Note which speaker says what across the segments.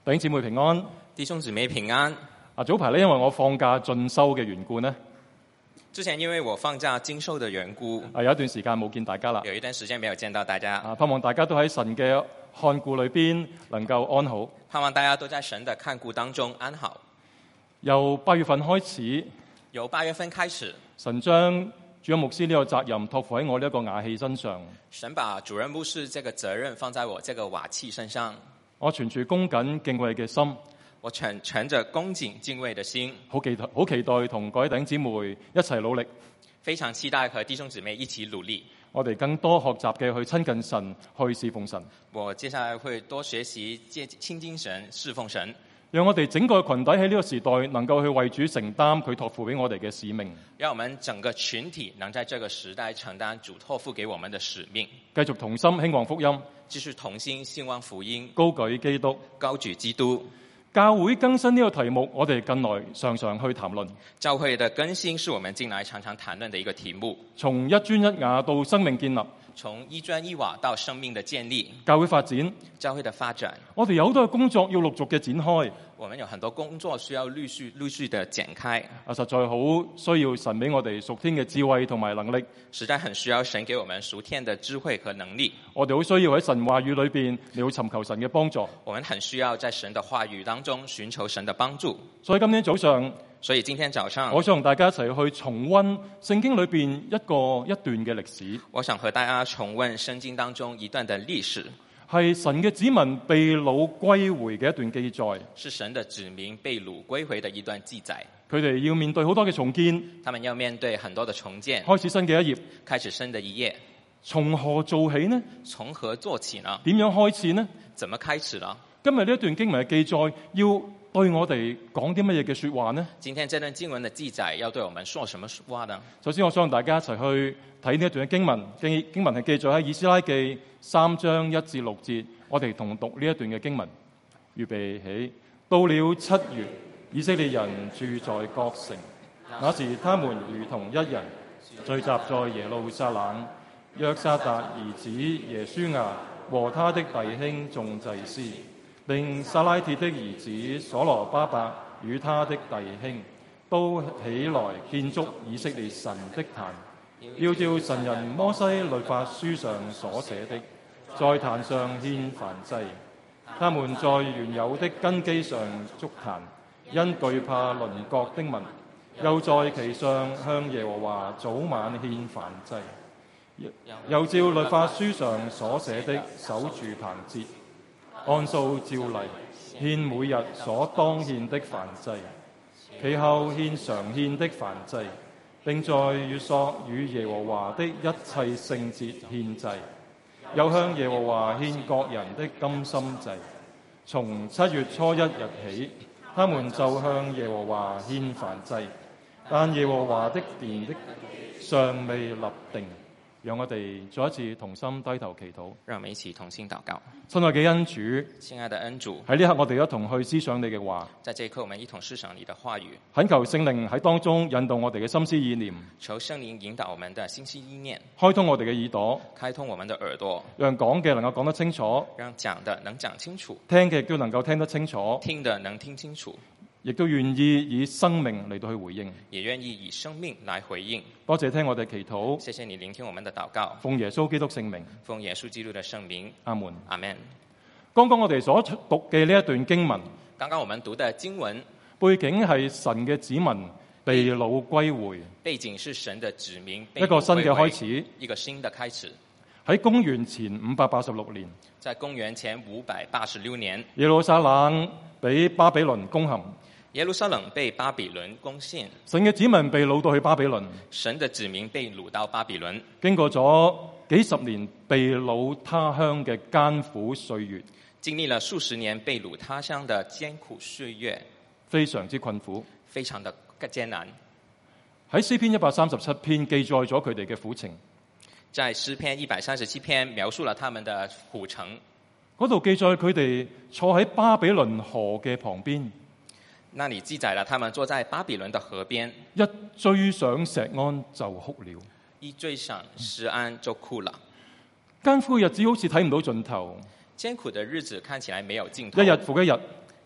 Speaker 1: 弟兄姊妹平安，
Speaker 2: 弟兄姊妹平安。
Speaker 1: 早排咧，因為我放假進修嘅緣故呢，
Speaker 2: 之前因為我放假經修的緣故，
Speaker 1: 有一段時間冇見大家啦。
Speaker 2: 有一段時間沒有見到大家。
Speaker 1: 盼望大家都喺神嘅看顧裏邊能夠安好。
Speaker 2: 盼望大家都在神的看顧當中安好。
Speaker 1: 由8月份開始，
Speaker 2: 由8月份開始，
Speaker 1: 神將主任牧師呢個責任託付喺我呢一個瓦器身上。
Speaker 2: 神把主任牧師這個責任放在我這個瓦器身上。
Speaker 1: 我存住恭謹敬畏嘅心，
Speaker 2: 我存着恭敬敬畏的心，
Speaker 1: 好期待同各位弟兄姊妹一齊努力，
Speaker 2: 非常期待和弟兄姊妹一起努力。
Speaker 1: 我哋更多學習嘅去親近神，去侍奉神。
Speaker 2: 我接下來會多學習親近神，侍奉神。
Speaker 1: 讓我哋整個群體喺呢個時代能夠去為主承擔佢託付俾我哋嘅使命。
Speaker 2: 讓我們整個群體能在這個時代承擔主託付給我們的使命。
Speaker 1: 繼續同心興旺福音，
Speaker 2: 繼續同心興旺福音，
Speaker 1: 高舉基督，
Speaker 2: 高舉基督。
Speaker 1: 教會更新呢個題目，我哋近來常常去談論。
Speaker 2: 教會的更新是我們近來常常談論的一個題目。
Speaker 1: 從一磚一瓦到生命建立，
Speaker 2: 從一磚一瓦到生命的建立，
Speaker 1: 教會發展，
Speaker 2: 教會的發展，
Speaker 1: 我哋有好多嘅工作要陸續嘅展開。
Speaker 2: 我們有很多工作需要陸續的展開。
Speaker 1: 實在好需要神俾我哋屬天嘅智慧同埋能力。
Speaker 2: 實在很需要神給我們屬天的智慧和能力。
Speaker 1: 我哋好需要喺神話語裏邊嚟去尋求神嘅幫助。
Speaker 2: 我們很需要在神的話語當中尋求神的幫助。
Speaker 1: 所以今天早上，我想同大家一齊去重溫聖經裏邊一段嘅歷史。
Speaker 2: 我想和大家重溫聖經當中一段的歷史。
Speaker 1: 係神嘅子民被擄歸回嘅一段記載，
Speaker 2: 是神的子民被擄歸回的一段記載。
Speaker 1: 佢哋要面對好多嘅重建，
Speaker 2: 他們要面對很多的重建，
Speaker 1: 開始新嘅一頁，
Speaker 2: 開始新的一頁。
Speaker 1: 從何做起呢？
Speaker 2: 從何做起呢？
Speaker 1: 點樣開始呢？
Speaker 2: 怎麼開始呢？
Speaker 1: 今日呢一段經文嘅記載要對我哋講啲乜嘢嘅說話呢？
Speaker 2: 今天這段經文的記載要對我們說什麼說話呢？
Speaker 1: 首先我想同大家一齊去睇呢一段嘅經文，經文係記載喺以斯拉記3章1至6節，我哋同讀呢一段嘅經文。預備起，到了7月，以色列人住在各城，那時他們如同一人，聚集在耶路撒冷。約撒達兒子耶書亞和他的弟兄眾祭司，並撒拉鐵的兒子所羅巴伯與他的弟兄，都起來建築以色列神的壇，要照神人摩西律法書上所寫的，在壇上獻燔祭。他們在原有的根基上築壇，因懼怕鄰國的民，又在其上向耶和華早晚獻燔祭。又照律法書上所寫的守住棚節，按數照例獻每日所當獻的燔祭，其後獻常獻的燔祭，並在月朔與耶和華的一切聖節獻祭，又向耶和華獻各人的甘心祭。從7月初1日起，他們就向耶和華獻燔祭，但耶和華的殿的尚未立定。讓我哋再一次同心低頭祈禱。
Speaker 2: 讓我們一起同心禱告。
Speaker 1: 親愛嘅恩主，
Speaker 2: 親愛的恩主，
Speaker 1: 喺呢刻我哋一同去思想你嘅話。
Speaker 2: 在這一刻我們一同思想你的話語。
Speaker 1: 懇求聖靈喺當中引導我哋嘅心思意念。
Speaker 2: 求聖靈引導我們的心思意念。
Speaker 1: 開通我哋嘅耳朵。
Speaker 2: 開通我們的耳朵。
Speaker 1: 讓講嘅能夠講得清楚。
Speaker 2: 讓講的能講清楚。
Speaker 1: 聽嘅亦都能夠聽得清楚。
Speaker 2: 聽的能聽清楚。
Speaker 1: 亦都願意以生命嚟到去回應，
Speaker 2: 也願意以生命來回應。
Speaker 1: 多謝聽我哋祈禱，
Speaker 2: 謝謝你聆聽我們的禱告。
Speaker 1: 奉耶穌基督聖名，
Speaker 2: 奉耶穌基督的聖名。
Speaker 1: 阿門。
Speaker 2: 阿門。
Speaker 1: 剛剛我哋所讀嘅呢一段經文，
Speaker 2: 剛剛我們讀的經文
Speaker 1: 背景係神嘅子民被擄歸回，
Speaker 2: 背景是神的子民
Speaker 1: 一個新嘅開始，
Speaker 2: 一個新的開始。
Speaker 1: 喺公元前586年，
Speaker 2: 在公元前586年，
Speaker 1: 耶路撒冷俾巴比倫攻陷。
Speaker 2: 耶路撒冷被巴比倫攻陷，
Speaker 1: 神嘅子民被擄到去巴比倫，
Speaker 2: 神的子民被擄到巴比倫，
Speaker 1: 經過咗幾十年被擄他鄉嘅艱苦歲月，
Speaker 2: 經歷了數十年被擄他鄉的艱苦歲月，
Speaker 1: 非常之困苦，
Speaker 2: 非常的艱難。
Speaker 1: 喺詩篇137篇記載咗佢哋嘅苦情，
Speaker 2: 在詩篇137篇描述了他們的苦程，
Speaker 1: 嗰度記載佢哋坐喺巴比倫河嘅旁邊。
Speaker 2: 那裡記載了他們坐在巴比倫的河邊，
Speaker 1: 一追上錫安就哭了，
Speaker 2: 一追上錫安就哭了。
Speaker 1: 艱苦嘅日子好似睇唔到盡頭，
Speaker 2: 艱苦的日子看起來沒有盡頭，
Speaker 1: 一日復一日，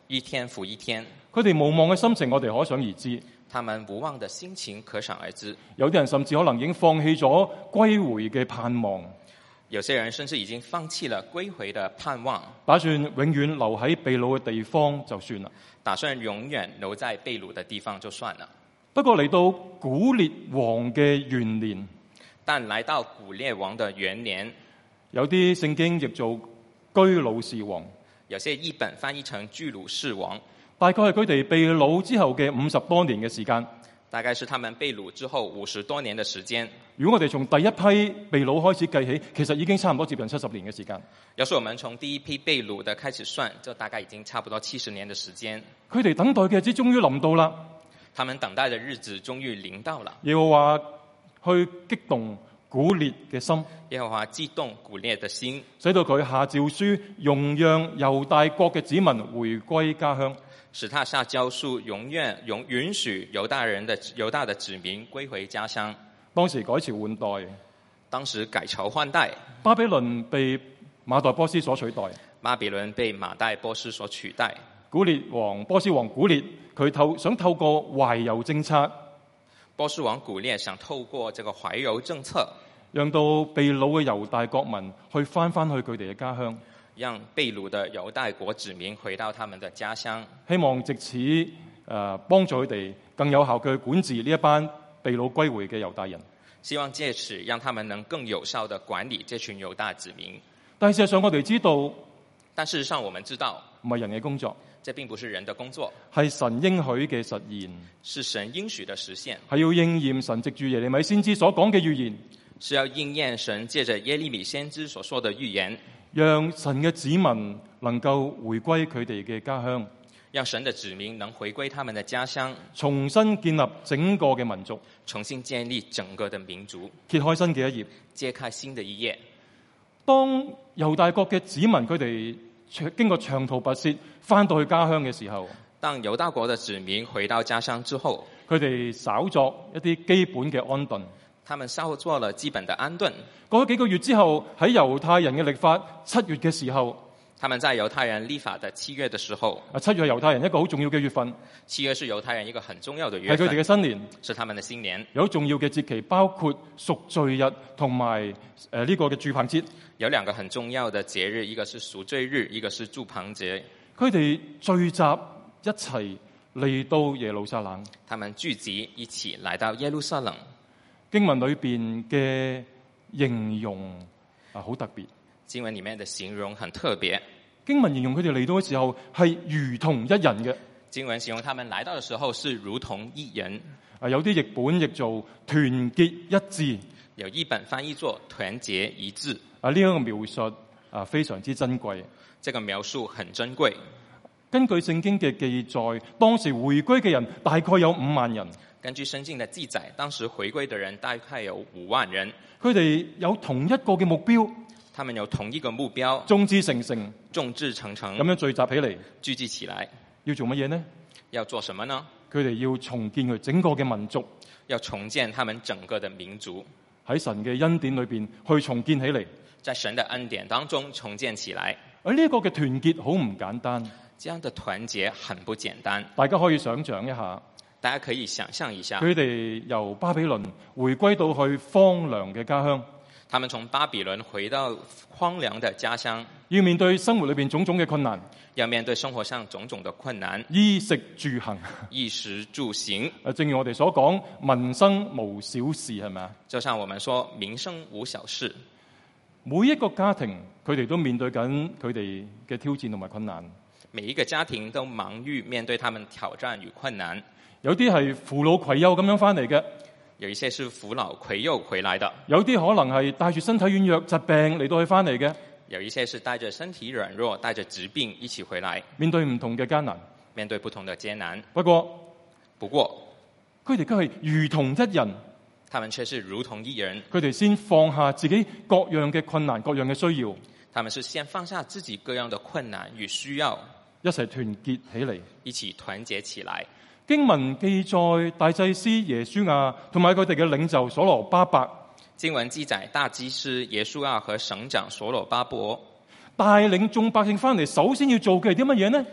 Speaker 2: 一天復一天。
Speaker 1: 佢哋無望嘅心情，我哋可想而知。
Speaker 2: 他們無望的心情可想而知。
Speaker 1: 有啲人甚至可能已經放棄咗歸回嘅盼望，
Speaker 2: 有些人甚至已經放棄了歸回的盼望，
Speaker 1: 打算永遠留喺被擄嘅地方就算啦。
Speaker 2: 打算永遠留在被擄的地方就算了。
Speaker 1: 不過嚟到古列王嘅元年，
Speaker 2: 但來到古列王的元年，
Speaker 1: 有啲聖經譯做居魯士王，
Speaker 2: 有些譯本翻譯成居魯士王，
Speaker 1: 大概係佢哋被擄之後嘅50多年嘅時間。
Speaker 2: 大概是他們被擄之後50多年的時間。
Speaker 1: 如果我哋從第一批被擄開始計起，其實已經差唔多接近70年嘅時間。
Speaker 2: 要是我們從第一批被擄的開始算，就大概已經差不多70年的時間。
Speaker 1: 佢哋等待嘅日子終於臨到啦。
Speaker 2: 他們等待的日子終於臨到了。
Speaker 1: 耶和華去激動古列嘅心，
Speaker 2: 耶和華激動古列的心，
Speaker 1: 使到佢下詔書，容讓猶大國嘅子民回歸家鄉。
Speaker 2: 使他下詔書，允許猶大的子民歸回家鄉。
Speaker 1: 當時改朝換代，
Speaker 2: 當時改朝換代，
Speaker 1: 巴比倫被馬代波斯所取代，
Speaker 2: 巴比倫被馬代波斯所取代。
Speaker 1: 波斯王古列佢想透過懷柔政策，
Speaker 2: 波斯王古列想透過這個懷柔政策，
Speaker 1: 讓到被擄嘅猶大國民去翻去佢哋嘅家鄉，
Speaker 2: 讓被擄的猶大國子民回到他們的家鄉，
Speaker 1: 希望藉此幫助佢哋更有效嘅管治呢一班被擄歸回嘅猶大人。
Speaker 2: 希望借此讓他們能更有效地管理這群猶大子民。
Speaker 1: 但事實上我哋知道，
Speaker 2: 但事實上我們知道，
Speaker 1: 唔係人嘅工作，
Speaker 2: 這並不是人的工作，
Speaker 1: 係神應許嘅實現，
Speaker 2: 是神應許的實現，
Speaker 1: 係要應驗神藉住耶利米先知所講嘅預言，
Speaker 2: 是要應驗神借着耶利米先知所說的預言，
Speaker 1: 讓神嘅子民能夠回歸佢哋嘅家鄉，
Speaker 2: 讓神的子民能回歸他們的家鄉，
Speaker 1: 重新建立整個嘅民族，
Speaker 2: 重新建立整個的民族，
Speaker 1: 揭開新嘅一頁，
Speaker 2: 揭開新的一頁。
Speaker 1: 當猶大國嘅子民佢哋經過長途跋涉翻到去家鄉嘅時候，
Speaker 2: 當猶大國的子民回到家鄉之後，
Speaker 1: 佢哋稍作一啲基本嘅安頓。
Speaker 2: 他們稍作了基本的安頓。
Speaker 1: 過咗幾個月之後，喺猶太人嘅曆法7月嘅時候，
Speaker 2: 他們在猶太人曆法的7月的時候
Speaker 1: ，7月係猶太人一個好重要嘅月份
Speaker 2: ，7月是猶太人一個很重要的月份，
Speaker 1: 係佢哋嘅新年，
Speaker 2: 是他們的新年。
Speaker 1: 有重要嘅節期，包括贖罪日同埋呢個嘅住棚節。
Speaker 2: 有兩個很重要的節日，一個是贖罪日，一個是住棚節。
Speaker 1: 佢哋聚集一齊嚟到耶路撒冷，
Speaker 2: 他們聚集一起來到耶路撒冷。
Speaker 1: 經文裏邊嘅形容好特別。
Speaker 2: 經文裡面的形容很特別。
Speaker 1: 經文形容佢哋嚟到嘅時候係如同一人嘅。
Speaker 2: 經文形容他們來到嘅時候是如同一人。
Speaker 1: 有啲譯本譯做團結一致，
Speaker 2: 有一本翻譯作團結一致。
Speaker 1: 呢一個描述非常之珍貴。
Speaker 2: 這個描述很珍貴。
Speaker 1: 根據聖經嘅記載，當時回歸嘅人大概有5萬人。
Speaker 2: 根據聖經的記載，當時回歸的人大概有5萬人。
Speaker 1: 佢哋有同一個嘅目標，
Speaker 2: 他們有同一個目標，
Speaker 1: 眾志成城，
Speaker 2: 眾志成城，
Speaker 1: 咁樣聚集起嚟，
Speaker 2: 聚集起來，
Speaker 1: 要做乜嘢呢？
Speaker 2: 要做什麼呢？
Speaker 1: 佢哋要重建佢整個嘅民族，
Speaker 2: 要重建他們整個的民族，
Speaker 1: 喺神嘅恩典裏邊去重建起嚟，
Speaker 2: 在神的恩典當中重建起來。
Speaker 1: 而呢一個嘅團結好唔簡單，
Speaker 2: 這樣的團結很不簡單。
Speaker 1: 大家可以想象一下。
Speaker 2: 大家可以想象一下，
Speaker 1: 佢哋由巴比倫回歸到去荒涼嘅家鄉，
Speaker 2: 他們從巴比倫回到荒涼的家鄉，
Speaker 1: 要面對生活裏邊種種嘅困難，
Speaker 2: 要面對生活上種種的困難，
Speaker 1: 衣食住行，
Speaker 2: 衣食住行。
Speaker 1: 正如我哋所講，民生無小事，係咪啊？
Speaker 2: 就像我們說，民生無小事。
Speaker 1: 每一個家庭，佢哋都面對緊佢哋嘅挑戰同埋困難。
Speaker 2: 每一個家庭都忙於面對他們挑戰與困難。
Speaker 1: 有啲係扶老攜幼咁樣翻嚟嘅，
Speaker 2: 有一些是扶老攜幼回來的，
Speaker 1: 有啲可能係帶住身體軟弱、疾病嚟到去翻嚟嘅，
Speaker 2: 有一些是帶着身體軟弱、帶着疾病一起回來，
Speaker 1: 面對唔同嘅艱難，
Speaker 2: 面對不同的艱難。
Speaker 1: 不過佢哋都係如同一人，
Speaker 2: 他們卻是如同一人。
Speaker 1: 佢哋先放下自己各樣嘅困難、各樣嘅需要，
Speaker 2: 他們是先放下自己各樣的困難與需要，
Speaker 1: 一齊團結起嚟，
Speaker 2: 一起團結起來。
Speaker 1: 經文記載大祭司耶書亞同埋佢哋嘅領袖所羅巴伯。
Speaker 2: 經文記載大祭司耶書亞和省長所羅巴伯
Speaker 1: 帶領眾百姓翻嚟，首先要做嘅係啲乜嘢呢？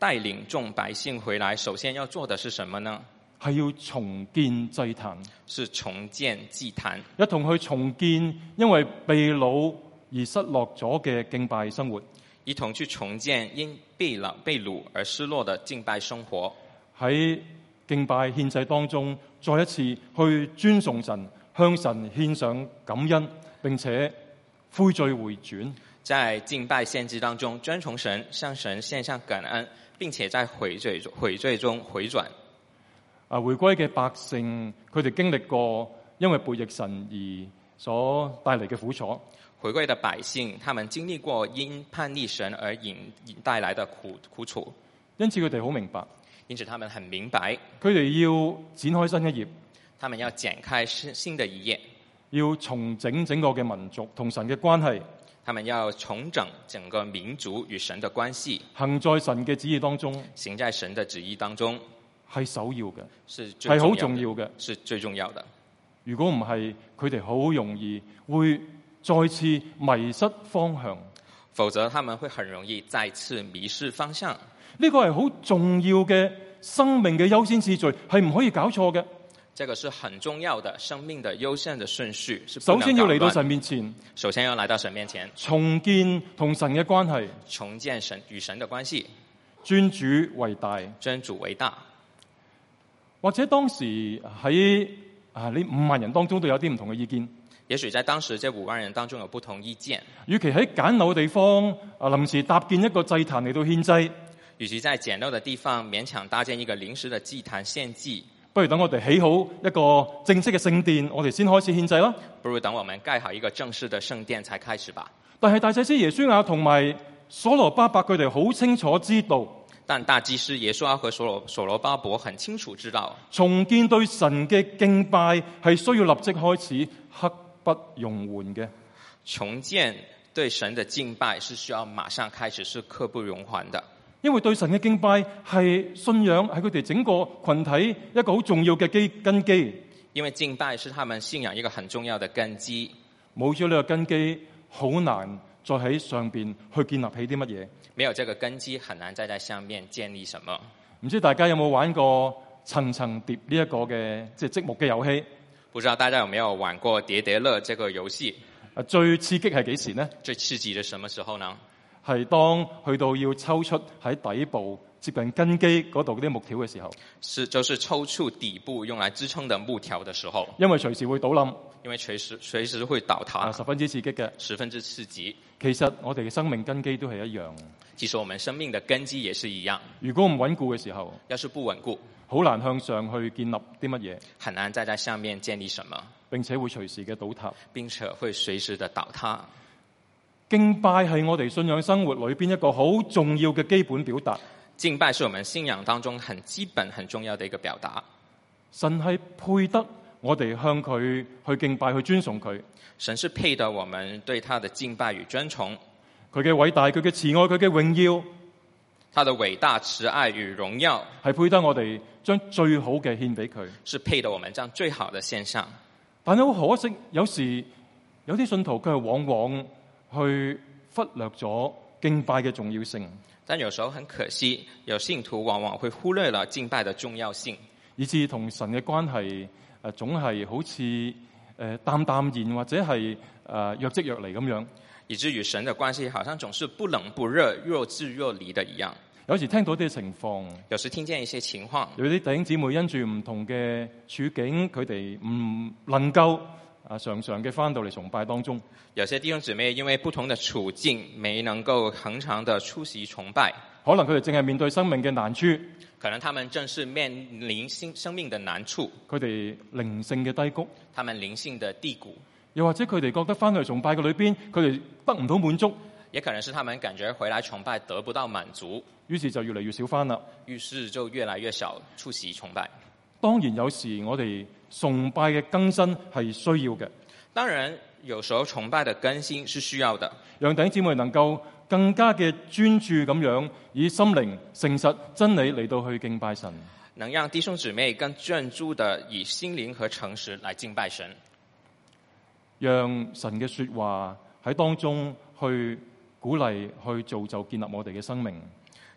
Speaker 2: 帶領眾百姓回來，首先要做的是什麼呢？
Speaker 1: 係要重建祭壇，
Speaker 2: 是重建祭壇，
Speaker 1: 一同去重建因為被擄而失落咗嘅敬拜生活，
Speaker 2: 一同去重建因被擄而失落的敬拜生活。
Speaker 1: 喺敬拜獻祭當中，再一次去尊崇神，向神獻上感恩，並且悔罪回轉。
Speaker 2: 在敬拜獻祭當中尊崇神，向神獻上感恩，並且在悔罪中回轉。
Speaker 1: 回歸嘅百姓，佢哋經歷過因為背逆神而所帶嚟嘅苦楚。
Speaker 2: 回歸的百姓，他們經歷過因叛逆神而引帶來的苦楚，
Speaker 1: 因此佢哋好明白，
Speaker 2: 因此他們很明白，
Speaker 1: 佢哋要展開新一頁，
Speaker 2: 他們要展開新的一頁，
Speaker 1: 要重整整個嘅民族同神嘅關係，
Speaker 2: 他們要重整整個民族與神的關係，
Speaker 1: 行在神嘅旨意當中，
Speaker 2: 行在神的旨意當中，
Speaker 1: 係首要嘅，
Speaker 2: 是
Speaker 1: 係好重要嘅，
Speaker 2: 是最重要的。
Speaker 1: 如果唔係，佢哋好容易會再次迷失方向，
Speaker 2: 否則他們會很容易再次迷失方向。
Speaker 1: 呢個係好重要嘅生命嘅優先次序，係唔可以搞錯嘅。
Speaker 2: 這個是很重要的生命的優先的順序，是不
Speaker 1: 首先要嚟到
Speaker 2: 能搞亂。
Speaker 1: 神面前，
Speaker 2: 首先要來到神面前，
Speaker 1: 重建同神嘅關係，
Speaker 2: 重建神與神的關係，
Speaker 1: 尊主為大。
Speaker 2: 尊主為大。
Speaker 1: 或者當時喺呢5萬人當中都有啲唔同嘅意見。
Speaker 2: 也許在當時這5萬人當中有不同意見，
Speaker 1: 與其喺簡陋嘅地方臨時搭建一個祭壇嚟到獻祭，
Speaker 2: 與其在簡陋的地方勉強搭建一個臨時的祭壇獻祭，
Speaker 1: 不如等我哋起好一個正式嘅聖殿，我哋先開始獻祭啦。
Speaker 2: 不如等我們蓋好一個正式的聖殿才開始吧。
Speaker 1: 但係大祭司耶書亞同埋所羅巴伯佢哋好清楚知道，
Speaker 2: 但大祭司耶穌亞和所羅巴伯很清楚知道，
Speaker 1: 重建對神嘅敬拜係需要立即開始，刻不容緩嘅。
Speaker 2: 重建對神的敬拜是需要馬上開始，是刻不容緩的。
Speaker 1: 因為對神嘅敬拜係信仰，係佢哋整個群體一個好重要嘅根基。
Speaker 2: 因為敬拜是他們信仰一個很重要的根基，
Speaker 1: 冇咗呢個根基，好難再喺上邊去建立起啲乜嘢。
Speaker 2: 沒有這個根基，很難再在上面建立什麼。
Speaker 1: 唔知大家有冇玩過層層疊呢一個嘅積木嘅遊戲？
Speaker 2: 不知道大家有沒有玩過疊疊樂這個遊戲？
Speaker 1: 最刺激係幾時呢？
Speaker 2: 最刺激的什麼時候呢？
Speaker 1: 係當去到要抽出喺底部接近根基嗰度啲木條嘅時候，
Speaker 2: 就是抽出底部用來支撐的木條的時候，
Speaker 1: 因為隨時會倒冧，
Speaker 2: 因為隨時會倒塌，
Speaker 1: 十分之刺激嘅，
Speaker 2: 十分之刺激。
Speaker 1: 其實我哋嘅生命根基都係一樣。
Speaker 2: 其實我們生命的根基也是一樣。
Speaker 1: 如果唔穩固嘅時候，
Speaker 2: 要是不穩固，
Speaker 1: 好難向上去建立啲乜嘢，
Speaker 2: 很難再在上面建立什麼，
Speaker 1: 並且會隨時嘅倒塌，
Speaker 2: 並且會隨時的倒塌。
Speaker 1: 敬拜係我哋信仰生活裏邊一個好重要嘅基本表達。
Speaker 2: 敬拜是我們信仰當中很基本、很重要的一個表達。
Speaker 1: 神係配得我哋向佢去敬拜、去尊崇佢。
Speaker 2: 神是配得我們對他的敬拜與尊崇。
Speaker 1: 佢嘅偉大、佢嘅慈愛、佢嘅榮耀，
Speaker 2: 他的偉大、慈愛與榮耀
Speaker 1: 係配得我哋將最好嘅獻俾佢。
Speaker 2: 是配得我們將最好的獻上。
Speaker 1: 但係好可惜，有時有啲信徒佢係往往去忽略咗敬拜嘅重要性。
Speaker 2: 但有時候很可惜，有信徒往往會忽略了敬拜的重要性，
Speaker 1: 以致同神嘅關係總係好似淡淡然或者係若即若離咁樣。
Speaker 2: 以至於神的關係好像總是不冷不熱、若即若離的一樣。
Speaker 1: 有時聽到啲情況，
Speaker 2: 有時聽見一些情況，
Speaker 1: 有啲弟兄姊妹因住唔同嘅處境，佢哋唔能夠常常嘅返到嚟崇拜當中。
Speaker 2: 有些弟兄姊妹因為不同的處境，沒能夠恆常的出席崇拜。
Speaker 1: 可能佢哋正係面對生命嘅難處，
Speaker 2: 可能他們正是面臨生命的難處，
Speaker 1: 佢哋靈性嘅低谷，
Speaker 2: 他們靈性的低谷，
Speaker 1: 又或者佢哋覺得返去崇拜嘅裏邊，佢哋得唔到滿足，
Speaker 2: 也可能是他們感覺回來崇拜得不到滿足，
Speaker 1: 於是就越嚟越少返啦。
Speaker 2: 於是就越來越少出席崇拜。
Speaker 1: 當然有時我哋崇拜嘅更新係需要嘅，
Speaker 2: 當然有時候崇拜的更新是需要的，
Speaker 1: 讓弟兄姊妹能夠更加嘅專注咁樣以心靈誠實真理嚟到去敬拜神，
Speaker 2: 能讓弟兄姊妹更專注的以心靈和誠實來敬拜神，
Speaker 1: 讓神嘅說話喺當中去鼓勵去造就建立我哋嘅生命，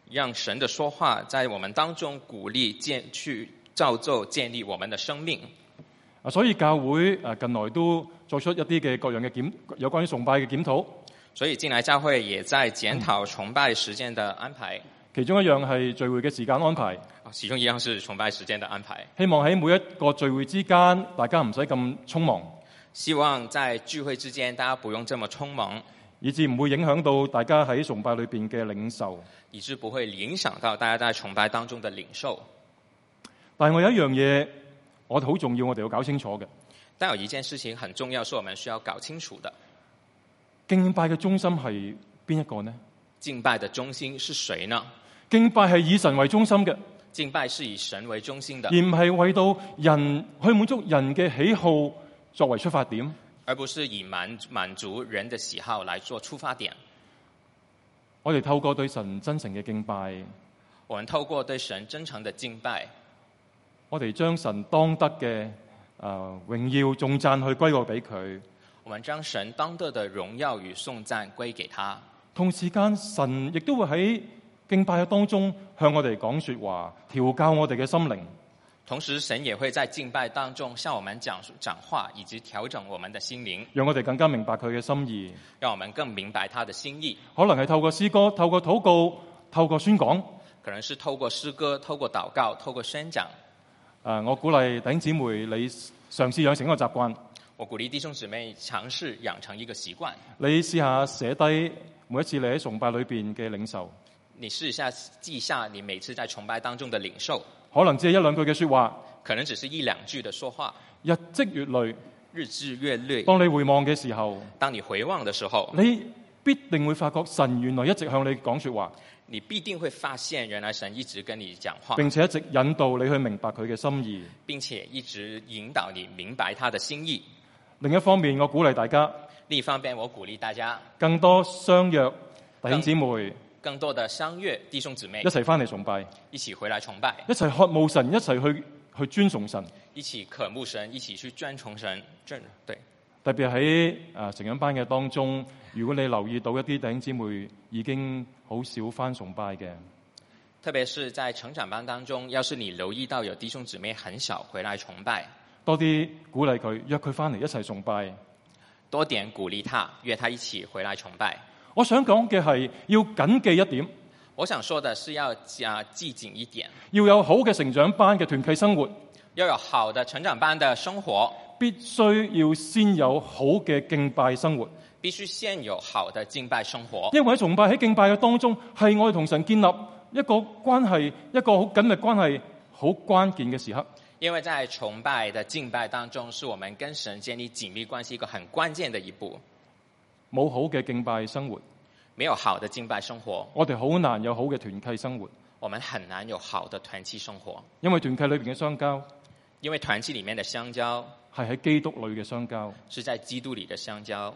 Speaker 2: 讓神的說話在我們當中鼓勵去造就建立我們的生命。
Speaker 1: 所以教會近來都作出一啲嘅各樣嘅有關於崇拜嘅檢討。
Speaker 2: 所以近來教會也在檢討崇拜時間的安排。
Speaker 1: 其中一樣係聚會嘅時間安排。
Speaker 2: 其中一樣是崇拜時間的安排。
Speaker 1: 希望喺每一個聚會之間，大家唔使咁匆忙。
Speaker 2: 希望在聚會之間，大家不用這麼匆忙，
Speaker 1: 以致唔會影響到大家喺崇拜裏邊嘅領受，
Speaker 2: 以致不會影響到大家在崇拜當中的領受。
Speaker 1: 但係我有一樣嘢，我哋好重要，我哋要搞清楚嘅。
Speaker 2: 但有一件事情很重要，是我們需要搞清楚的。
Speaker 1: 敬拜嘅中心係邊一個呢？
Speaker 2: 敬拜的中心是誰呢？
Speaker 1: 敬拜係以神為中心嘅，
Speaker 2: 敬拜是以神為中心的，
Speaker 1: 而唔係為到人去滿足人嘅喜好作為出發點，
Speaker 2: 而不是以滿足人的喜好來做出發點。
Speaker 1: 我哋透過對神真誠嘅敬拜，
Speaker 2: 我們透過對神真誠的敬拜，
Speaker 1: 我哋將神當得嘅榮耀頌讚去歸過俾佢。
Speaker 2: 我們將神當得的榮耀與頌讚歸給他。同
Speaker 1: 時間，神亦都會喺敬拜嘅當中向我哋講說話，調教我哋嘅心靈。
Speaker 2: 同時，神也會在敬拜當中向我們講話，以及調整我們的心靈，
Speaker 1: 讓我哋更加明白佢嘅心意，
Speaker 2: 讓我們更明白他的心意。
Speaker 1: 可能係透過詩歌、透過禱告、透過宣講，
Speaker 2: 可能是透過詩歌、透過禱告、透過宣講。
Speaker 1: 我鼓勵弟兄姊妹，你嘗試養成一個習慣。
Speaker 2: 我鼓勵弟兄姊妹嘗試養成一個習慣。
Speaker 1: 你試下寫低每一次你喺崇拜裏邊嘅領受。
Speaker 2: 你試下記下你每次在崇拜當中的領受。
Speaker 1: 可能只係一兩句嘅說話，
Speaker 2: 可能只是一兩句的說話。
Speaker 1: 日積月累，
Speaker 2: 日積月累。
Speaker 1: 當你回望嘅時候，
Speaker 2: 當你回望的時候，
Speaker 1: 你必定會發覺神原來一直向你講說話。
Speaker 2: 你必定會發現原來神一直跟你講話，
Speaker 1: 並且一直引導你去明白佢嘅心意，
Speaker 2: 並且一直引導你明白他的心意。
Speaker 1: 另一方面，我鼓勵大家，
Speaker 2: 另一方面，我鼓勵大家
Speaker 1: 更多相約弟兄姊妹，
Speaker 2: 更多的相約弟兄姊妹
Speaker 1: 一齊翻嚟崇拜，
Speaker 2: 一起回來崇拜，
Speaker 1: 一齊渴慕神，一齊去尊崇神，
Speaker 2: 一起渴慕神，一起去尊崇神。對，
Speaker 1: 特別喺成長班嘅當中，如果你留意到一啲弟兄姊妹已經好少翻崇拜嘅，
Speaker 2: 特別是在成長班當中，要是你留意到有弟兄姊妹很少回來崇拜，
Speaker 1: 多啲鼓勵佢，約佢翻嚟一齊崇拜，
Speaker 2: 多點鼓勵他，約他一起回來崇拜。
Speaker 1: 我想講嘅係要謹記一點，
Speaker 2: 我想說的是要記緊一點，
Speaker 1: 要有好嘅成長班嘅團契生活，
Speaker 2: 要有好的成長班的生活，
Speaker 1: 必須要先有好嘅敬拜生活，
Speaker 2: 必須先有好的敬拜生活。
Speaker 1: 因為喺崇拜喺敬拜嘅當中，係我哋同神建立一個關係，一個好緊密關係，好關鍵嘅時刻。
Speaker 2: 因為在崇拜的敬拜當中，是我們跟神建立緊密關係一個很關鍵的一步。
Speaker 1: 冇好嘅敬拜生活，
Speaker 2: 沒有好的敬拜生活，
Speaker 1: 我哋好難有好嘅團契生活。
Speaker 2: 我們很難有好的團契生活，
Speaker 1: 因為團契裏邊嘅相交，
Speaker 2: 因為團契裡面的相交
Speaker 1: 係喺基督裏嘅相交，
Speaker 2: 是在基督裡的相交。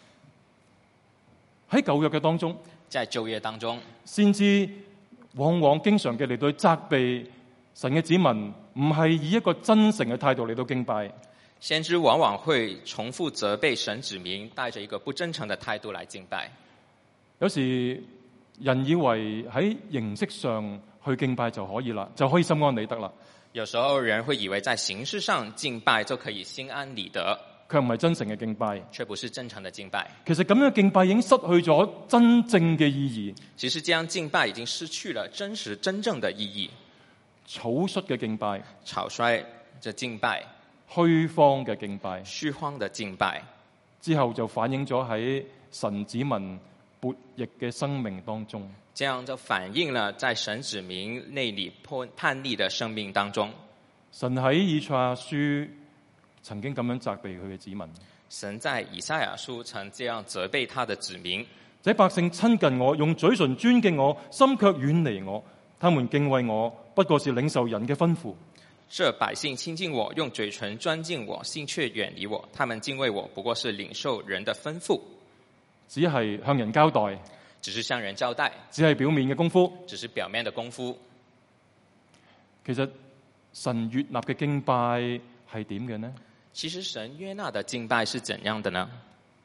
Speaker 1: 喺舊約嘅當中，
Speaker 2: 在舊約當中，
Speaker 1: 先知往往經常嘅嚟到責備神嘅子民，唔係以一個真誠嘅態度嚟到敬拜。
Speaker 2: 先知往往會重複責備神子民，帶着一個不真誠的態度來敬拜。
Speaker 1: 有時人以為喺形式上去敬拜就可以啦，就可以心安理得啦。
Speaker 2: 有時候人會以為在形式上敬拜就可以心安理得，
Speaker 1: 卻唔係真誠嘅敬拜，
Speaker 2: 卻不是真誠的敬拜。
Speaker 1: 其實咁樣嘅敬拜已經失去咗真正嘅意義。
Speaker 2: 其實這樣敬拜已經失去了真正的意義。
Speaker 1: 草率嘅敬拜，
Speaker 2: 草率嘅敬拜，
Speaker 1: 虛荒嘅敬拜，
Speaker 2: 虛荒的敬拜，
Speaker 1: 之後就反映咗喺神子民悖逆嘅生命當中。
Speaker 2: 這樣就反映了在神子民內裏叛逆的生命當中。
Speaker 1: 神喺以賽亞書曾經咁樣責備佢嘅子民。
Speaker 2: 神在以賽亞書曾這樣責備他的子民：
Speaker 1: 這百姓親近我，用嘴唇尊敬我，心卻遠離我。他們敬畏我，不過是領受人嘅吩咐。
Speaker 2: 這百姓親近我，用嘴唇尊敬我，心卻遠離我。他們敬畏我，不過是領受人的吩咐。
Speaker 1: 只係向人交代，
Speaker 2: 只是向人交代，
Speaker 1: 只係表面嘅功夫，
Speaker 2: 只是表面的功夫。
Speaker 1: 其實神悅納嘅敬拜係點嘅呢？
Speaker 2: 其實神悅納的敬拜是怎樣的呢？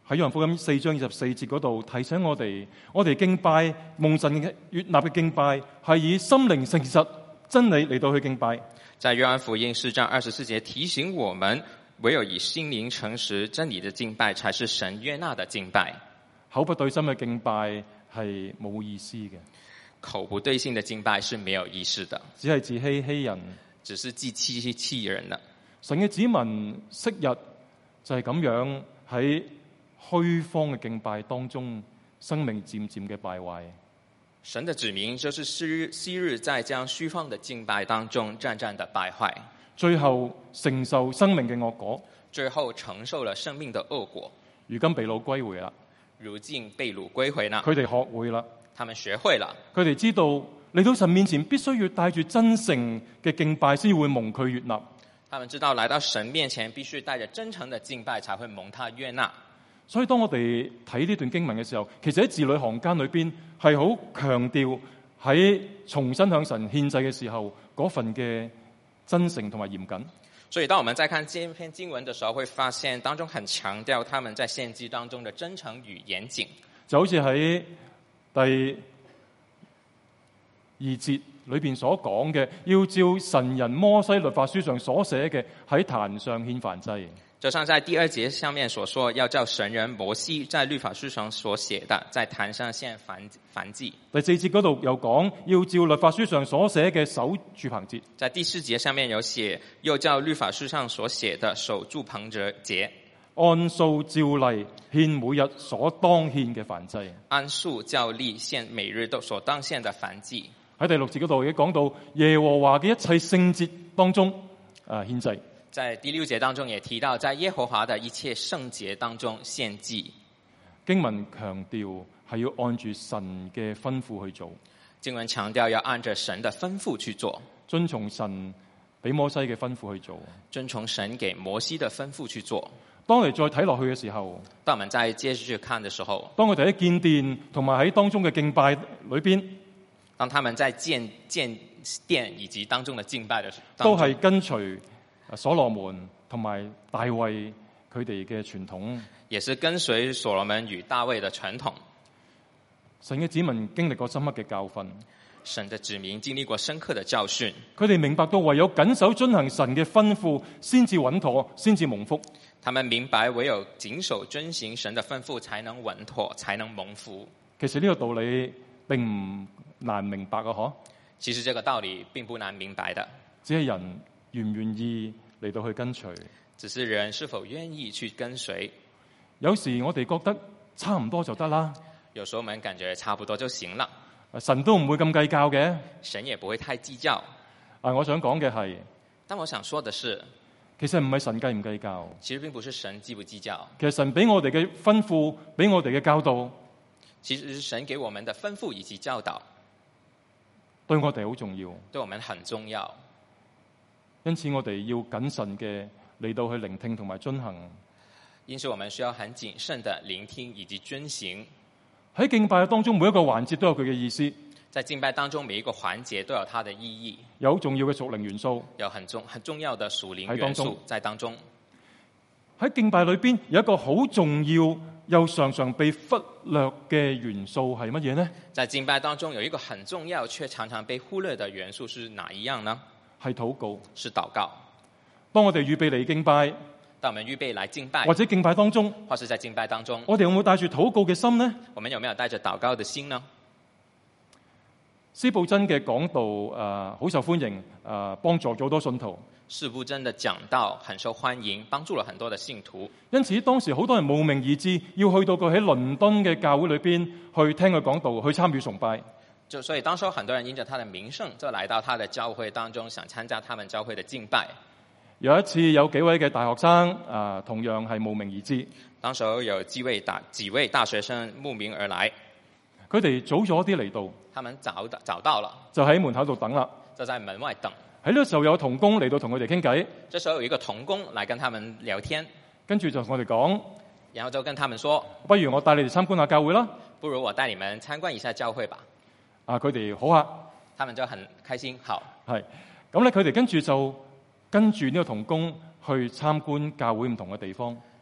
Speaker 1: 喺約翰福音4章24節嗰度提醒我哋敬拜蒙神嘅悅納嘅敬拜係以心靈誠實真理嚟到去敬拜。
Speaker 2: 在約翰福音4章24節提醒我們，唯有以心靈誠實真理的敬拜才是神悅納的敬拜。
Speaker 1: 口不對心嘅敬拜係冇意思嘅，
Speaker 2: 口不對心的敬拜是沒有意思的，
Speaker 1: 只係自欺欺人，
Speaker 2: 只是自欺人的。
Speaker 1: 神嘅子民昔日就係咁樣喺虛荒嘅敬拜當中，生命漸漸嘅敗壞。
Speaker 2: 神的子民就是昔日在這樣虛荒的敬拜當中漸漸的敗壞，
Speaker 1: 最後承受生命嘅惡果，
Speaker 2: 最後承受了生命的惡果。
Speaker 1: 如今被擄歸回啦，
Speaker 2: 如今被擄歸回啦，
Speaker 1: 佢哋學會啦，
Speaker 2: 他們學會了，
Speaker 1: 佢哋知道嚟到神面前必須要帶住真誠嘅敬拜，先會蒙佢悅納。
Speaker 2: 他們知道來到神面前必須帶着真誠的敬拜，才會蒙他悅納。
Speaker 1: 所以當我哋睇呢段經文嘅時候，其實喺字裏行間裏邊係好強調喺重新向神獻祭嘅時候嗰份嘅真誠同埋嚴謹。
Speaker 2: 所以當我們在看這篇經文的時候，會發現當中很強調他們在獻祭當中的真誠與嚴謹。就好似喺
Speaker 1: 第2節裏邊所講嘅，要照神人摩西律法書上所寫嘅，喺壇上獻燔祭。
Speaker 2: 就像在第2節上面所說，要照神人摩西在律法書上所寫的，在壇上獻燔祭。
Speaker 1: 第4節嗰度又講，要照律法書上所寫嘅守住棚節。
Speaker 2: 在第4節上面有寫，又照律法書上所寫的守住棚節。
Speaker 1: 按數照例獻每日所當獻嘅燔祭。
Speaker 2: 按數照例獻每日都所當獻的燔祭。
Speaker 1: 喺第6節嗰度已經講到耶和華嘅一切聖節當中獻祭。
Speaker 2: 在第6節當中也提到，在耶和華的一切聖節當中獻祭。
Speaker 1: 經文強調係要按住神嘅吩咐去做。
Speaker 2: 經文強調要按着神的吩咐去做，
Speaker 1: 遵從神俾摩西嘅吩咐去做。
Speaker 2: 遵從神給摩西的吩咐去做。
Speaker 1: 當你再睇落去嘅時候，
Speaker 2: 當我們再接着去看的時候，
Speaker 1: 當我哋喺建殿同埋喺當中嘅敬拜裏邊，
Speaker 2: 當他們在建殿以及當中的敬拜的時候，
Speaker 1: 都係跟隨所羅門同埋大衛佢哋嘅傳統，
Speaker 2: 也是跟隨所羅門與大衛的傳統。
Speaker 1: 神嘅子民經歷過深刻嘅教訓，
Speaker 2: 神的子民經歷過深刻的教訓，
Speaker 1: 佢哋明白到唯有謹守遵行神嘅吩咐，先至穩妥，先至蒙福。
Speaker 2: 他們明白唯有謹守遵行神的吩咐，才能穩妥，才能蒙福。
Speaker 1: 其實呢個道理並唔難明白嘅，嗬？
Speaker 2: 其實這個道理並不難明白的，
Speaker 1: 只係人願唔願意嚟到去跟隨，
Speaker 2: 只是人是否願意去跟隨。
Speaker 1: 有時我哋覺得差唔多就得啦，
Speaker 2: 有時候我們感覺差不多就行了，
Speaker 1: 神都唔會咁計較嘅，
Speaker 2: 神也不會太計較。
Speaker 1: 我想講嘅係，
Speaker 2: 但我想說的是，
Speaker 1: 其實唔係神計唔計較，
Speaker 2: 其實並不是神計不計較，
Speaker 1: 其實神俾我哋嘅吩咐，俾我哋嘅教導，
Speaker 2: 其實是神給我們的吩咐以及教導，
Speaker 1: 對我哋好重要，
Speaker 2: 對我們很重要。
Speaker 1: 因此我哋要謹慎嘅嚟到去聆聽同埋遵行。
Speaker 2: 因此我們需要很謹慎的聆聽以及遵行。
Speaker 1: 喺敬拜當中每一個環節都有佢嘅意思，
Speaker 2: 在敬拜當中每一個環節都有它的意義，
Speaker 1: 有重要嘅屬靈元素，
Speaker 2: 有很重要的屬靈元素在當中。
Speaker 1: 喺敬拜裏邊有一個好重要又常常被忽略嘅元素係乜嘢呢？
Speaker 2: 在敬拜當中有一個很重要卻常常被忽略的元素是哪一樣呢？
Speaker 1: 係禱告，
Speaker 2: 是禱告。
Speaker 1: 當我哋預備嚟敬拜，
Speaker 2: 當我們預備來敬拜，
Speaker 1: 或者敬拜當中，
Speaker 2: 或是在敬拜當中，
Speaker 1: 我哋有冇帶住禱告嘅心呢？
Speaker 2: 我們有沒有帶着禱告的心呢？
Speaker 1: 司布真嘅講道好受歡迎，幫助咗好多信徒。
Speaker 2: 司布真的講道很受歡迎，幫助了很多的信徒。
Speaker 1: 因此當時好多人慕名而至，要去到佢喺倫敦嘅教會裏邊去聽佢講道，去參與崇拜。
Speaker 2: 所以當時很多人因着他的名聲，就來到他的教會當中，想參加他們教會的敬拜。
Speaker 1: 有一次有幾位嘅大學生同樣係慕名而至。
Speaker 2: 當時有幾位大學生慕名而來，
Speaker 1: 佢哋早咗啲嚟到，
Speaker 2: 他們早到了，
Speaker 1: 就喺門口度等啦，
Speaker 2: 就在門外等。
Speaker 1: 喺呢個時候有同工嚟到同佢哋傾偈。
Speaker 2: 這時候有一個同工來跟他們聊天，
Speaker 1: 跟住就同我哋講，
Speaker 2: 然後就跟他們說，
Speaker 1: 不如我帶你哋參觀下教會啦。
Speaker 2: 不如我帶你們參觀一下教會吧。
Speaker 1: 佢哋好啊，
Speaker 2: 他們就很開心。好，
Speaker 1: 係咁咧，佢哋跟住就跟住呢個同工去參觀教會唔同嘅地方。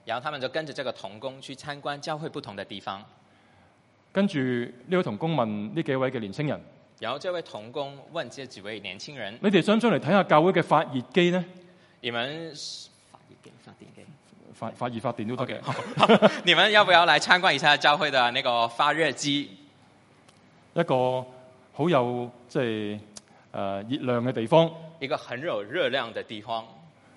Speaker 2: 然後他們就跟着這個童工去參觀教會不同的地方。
Speaker 1: 跟住呢位童工問呢幾位嘅年青人，
Speaker 2: 然後這位童工問這幾位年輕人：
Speaker 1: 你哋想唔想嚟睇下教會嘅發熱機呢？
Speaker 2: 你們
Speaker 1: 發熱發電都得嘅。
Speaker 2: Okay. 你們要不要來參觀一下教會的那個發熱機？
Speaker 1: 一個好有即係熱量嘅地方，
Speaker 2: 一個很有熱量的地方。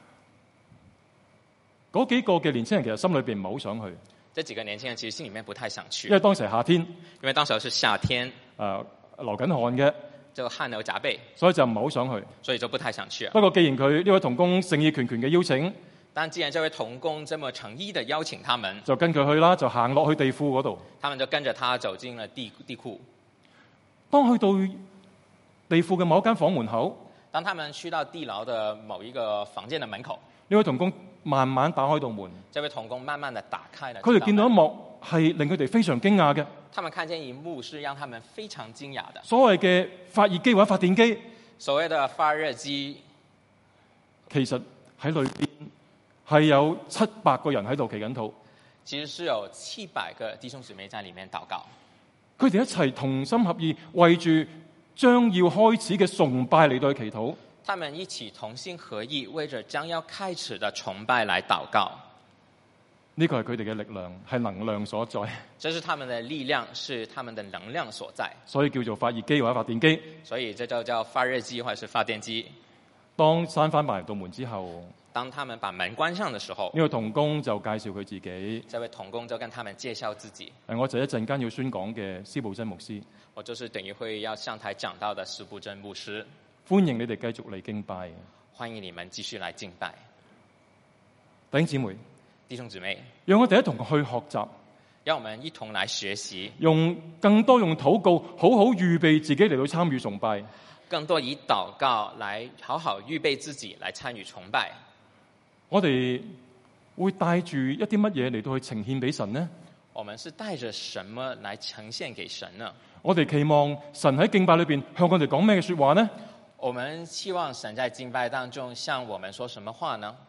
Speaker 1: 嗰幾個嘅年輕人其實心裏邊唔係好想去。
Speaker 2: 這幾個年輕人其實心裡面不太想去，
Speaker 1: 因為當時係夏天，
Speaker 2: 因為當時是夏天，
Speaker 1: 流緊汗嘅，
Speaker 2: 就汗流浹背，
Speaker 1: 所以就唔係好想去，
Speaker 2: 所以就不太想去。
Speaker 1: 不過既然佢呢位童工誠意拳拳嘅邀請，
Speaker 2: 但既然這位童工這麼誠意的邀請他們，
Speaker 1: 就跟佢去啦，就行落去地庫嗰度。
Speaker 2: 他們就跟着他走進了地庫。
Speaker 1: 當去到地庫嘅某一間房門口，
Speaker 2: 當他們去到地牢的某一個房間的門口，
Speaker 1: 呢位童工慢慢打開道門，
Speaker 2: 這位童工慢慢地打開了。
Speaker 1: 佢哋見到一幕係令佢哋非常驚訝嘅。
Speaker 2: 他們看見一幕是讓他們非常驚訝的。
Speaker 1: 所謂嘅發熱機或者發電機，
Speaker 2: 所謂的發熱機，
Speaker 1: 其實喺裏邊係有700個人喺度祈緊禱。
Speaker 2: 其實是有700個弟兄姊妹在裡面禱告。
Speaker 1: 佢哋一齊同心合意，為住將要開始嘅崇拜嚟到去祈禱。
Speaker 2: 他們一起同心合意，為着將要開始的崇拜來禱告。
Speaker 1: 呢個係佢哋嘅力量，係能量所在。
Speaker 2: 這是他們的力量，是他們的能量所在。
Speaker 1: 所以叫做發熱機或者發電機。
Speaker 2: 所以這就叫發熱機或者是發電機。
Speaker 1: 當閂翻埋道門之後，
Speaker 2: 當他們把門關上的時候，
Speaker 1: 呢個童工就介紹佢自己。
Speaker 2: 這位童工就跟他們介紹自己。
Speaker 1: 我就一陣間要宣講嘅施布真牧師。
Speaker 2: 我就是等於會要上台講到的施布真牧師。
Speaker 1: 歡迎你哋繼續嚟敬拜。
Speaker 2: 歡迎你們繼續來敬拜。
Speaker 1: 弟兄姊妹，
Speaker 2: 弟兄姊妹，
Speaker 1: 讓我哋一同去學習，
Speaker 2: 讓我們一同來學習，
Speaker 1: 用更多用禱告好好預備自己嚟到參與崇拜，
Speaker 2: 更多以禱告來好好預備自己來參與崇拜。
Speaker 1: 我哋會帶住一啲乜嘢嚟到去呈獻俾神呢？
Speaker 2: 我們是帶着什麼來呈現給神呢？
Speaker 1: 我哋期望神喺敬拜裏邊向我哋講咩嘅說話呢？
Speaker 2: 我們希望神在敬拜當中向我們說什麼話呢？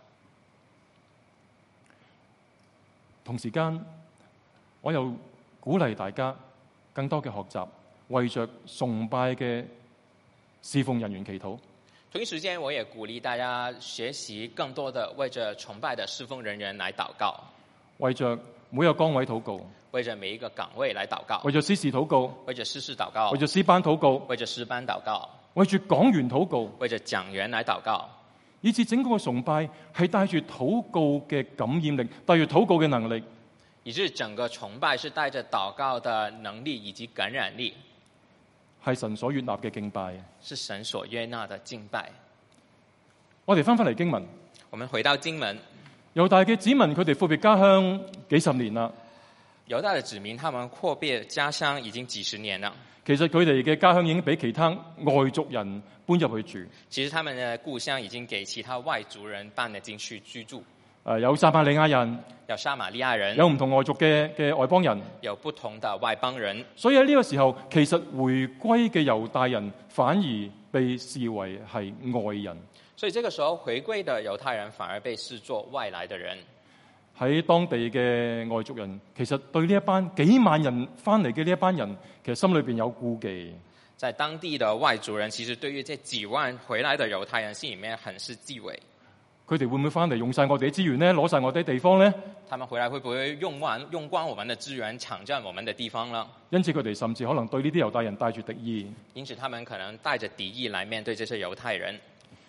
Speaker 1: 同時間，我又鼓勵大家更多嘅學習，為着崇拜嘅侍奉人員祈禱。
Speaker 2: 同一時間，我也鼓勵大家學習更多的為着崇拜的侍奉人員來禱告，
Speaker 1: 為着每個崗位禱告，
Speaker 2: 為着每一個崗位來禱告，
Speaker 1: 為着司事禱告，
Speaker 2: 為着司事禱告，
Speaker 1: 為着詩班禱告，
Speaker 2: 為着詩班禱告，
Speaker 1: 為住講員禱告，
Speaker 2: 為着講員來禱告，
Speaker 1: 以至整個嘅崇拜係帶住禱告嘅感染力，帶住禱告嘅能力，
Speaker 2: 以致整個崇拜是帶着禱告的能力以及感染力，
Speaker 1: 係神所悅納嘅敬拜，
Speaker 2: 是神所悅納的敬拜。
Speaker 1: 我哋翻返嚟經文，
Speaker 2: 我們回到經文，
Speaker 1: 猶大嘅子民佢哋闊別家鄉幾十年啦。
Speaker 2: 猶大的子民，他們闊別家鄉已經幾十年了。
Speaker 1: 其實佢哋嘅家鄉已經俾其他外族人搬入去住。
Speaker 2: 其實他們的故鄉已經給其他外族人搬了進去居住。
Speaker 1: 有撒瑪利亞人，
Speaker 2: 有撒瑪利亞人，
Speaker 1: 有唔同外族嘅外邦人，
Speaker 2: 有不同的外邦人。
Speaker 1: 所以喺呢個時候，其實回歸嘅猶大人反而被視為係外人。
Speaker 2: 所以這個時候回歸的猶太人反而被視作外來的人。
Speaker 1: 喺當地嘅外族人，其實對呢一班幾萬人翻嚟嘅呢一班人，其實心裏邊有顧忌。
Speaker 2: 在當地的外族人，其實對於這幾萬回來的猶太人，心裡面很是忌諱。
Speaker 1: 佢哋會唔會翻嚟用晒我哋嘅資源呢？攞晒我哋嘅地方呢？
Speaker 2: 他們回來會不會用光我們的資源，搶佔我們的地方呢？
Speaker 1: 因此佢哋甚至可能對呢啲猶大人帶住敵意。
Speaker 2: 因此他們可能帶着敵意來面對這些猶太人。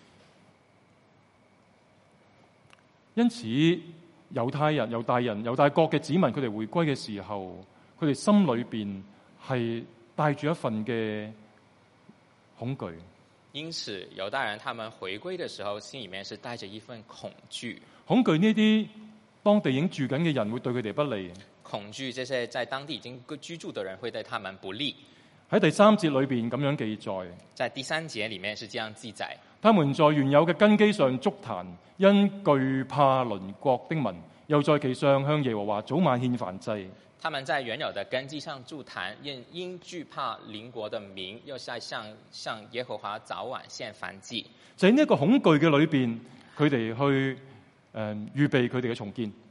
Speaker 1: 因此猶大人、猶大國嘅子民，佢哋回歸嘅時候，佢哋心裏邊係帶住一份嘅恐懼。
Speaker 2: 因此猶大人他們回歸的時候，心裡面是帶着一份恐懼。
Speaker 1: 恐懼呢啲當地已經住緊嘅人會對佢哋不利。
Speaker 2: 恐懼這些在當地已經居住的人會對他們不利。
Speaker 1: 喺第3節裏邊咁樣記載，
Speaker 2: 在第3節裡面是這樣記載：
Speaker 1: 他們在原有嘅根基上築壇，因懼怕鄰國的民，又在其上向耶和華早晚獻燔祭。
Speaker 2: 他們在原有的根基上築壇，因懼怕鄰國的民，又在向耶和華早晚獻燔祭。
Speaker 1: 就喺呢一個恐懼嘅裏邊，佢哋去預備佢哋嘅重建。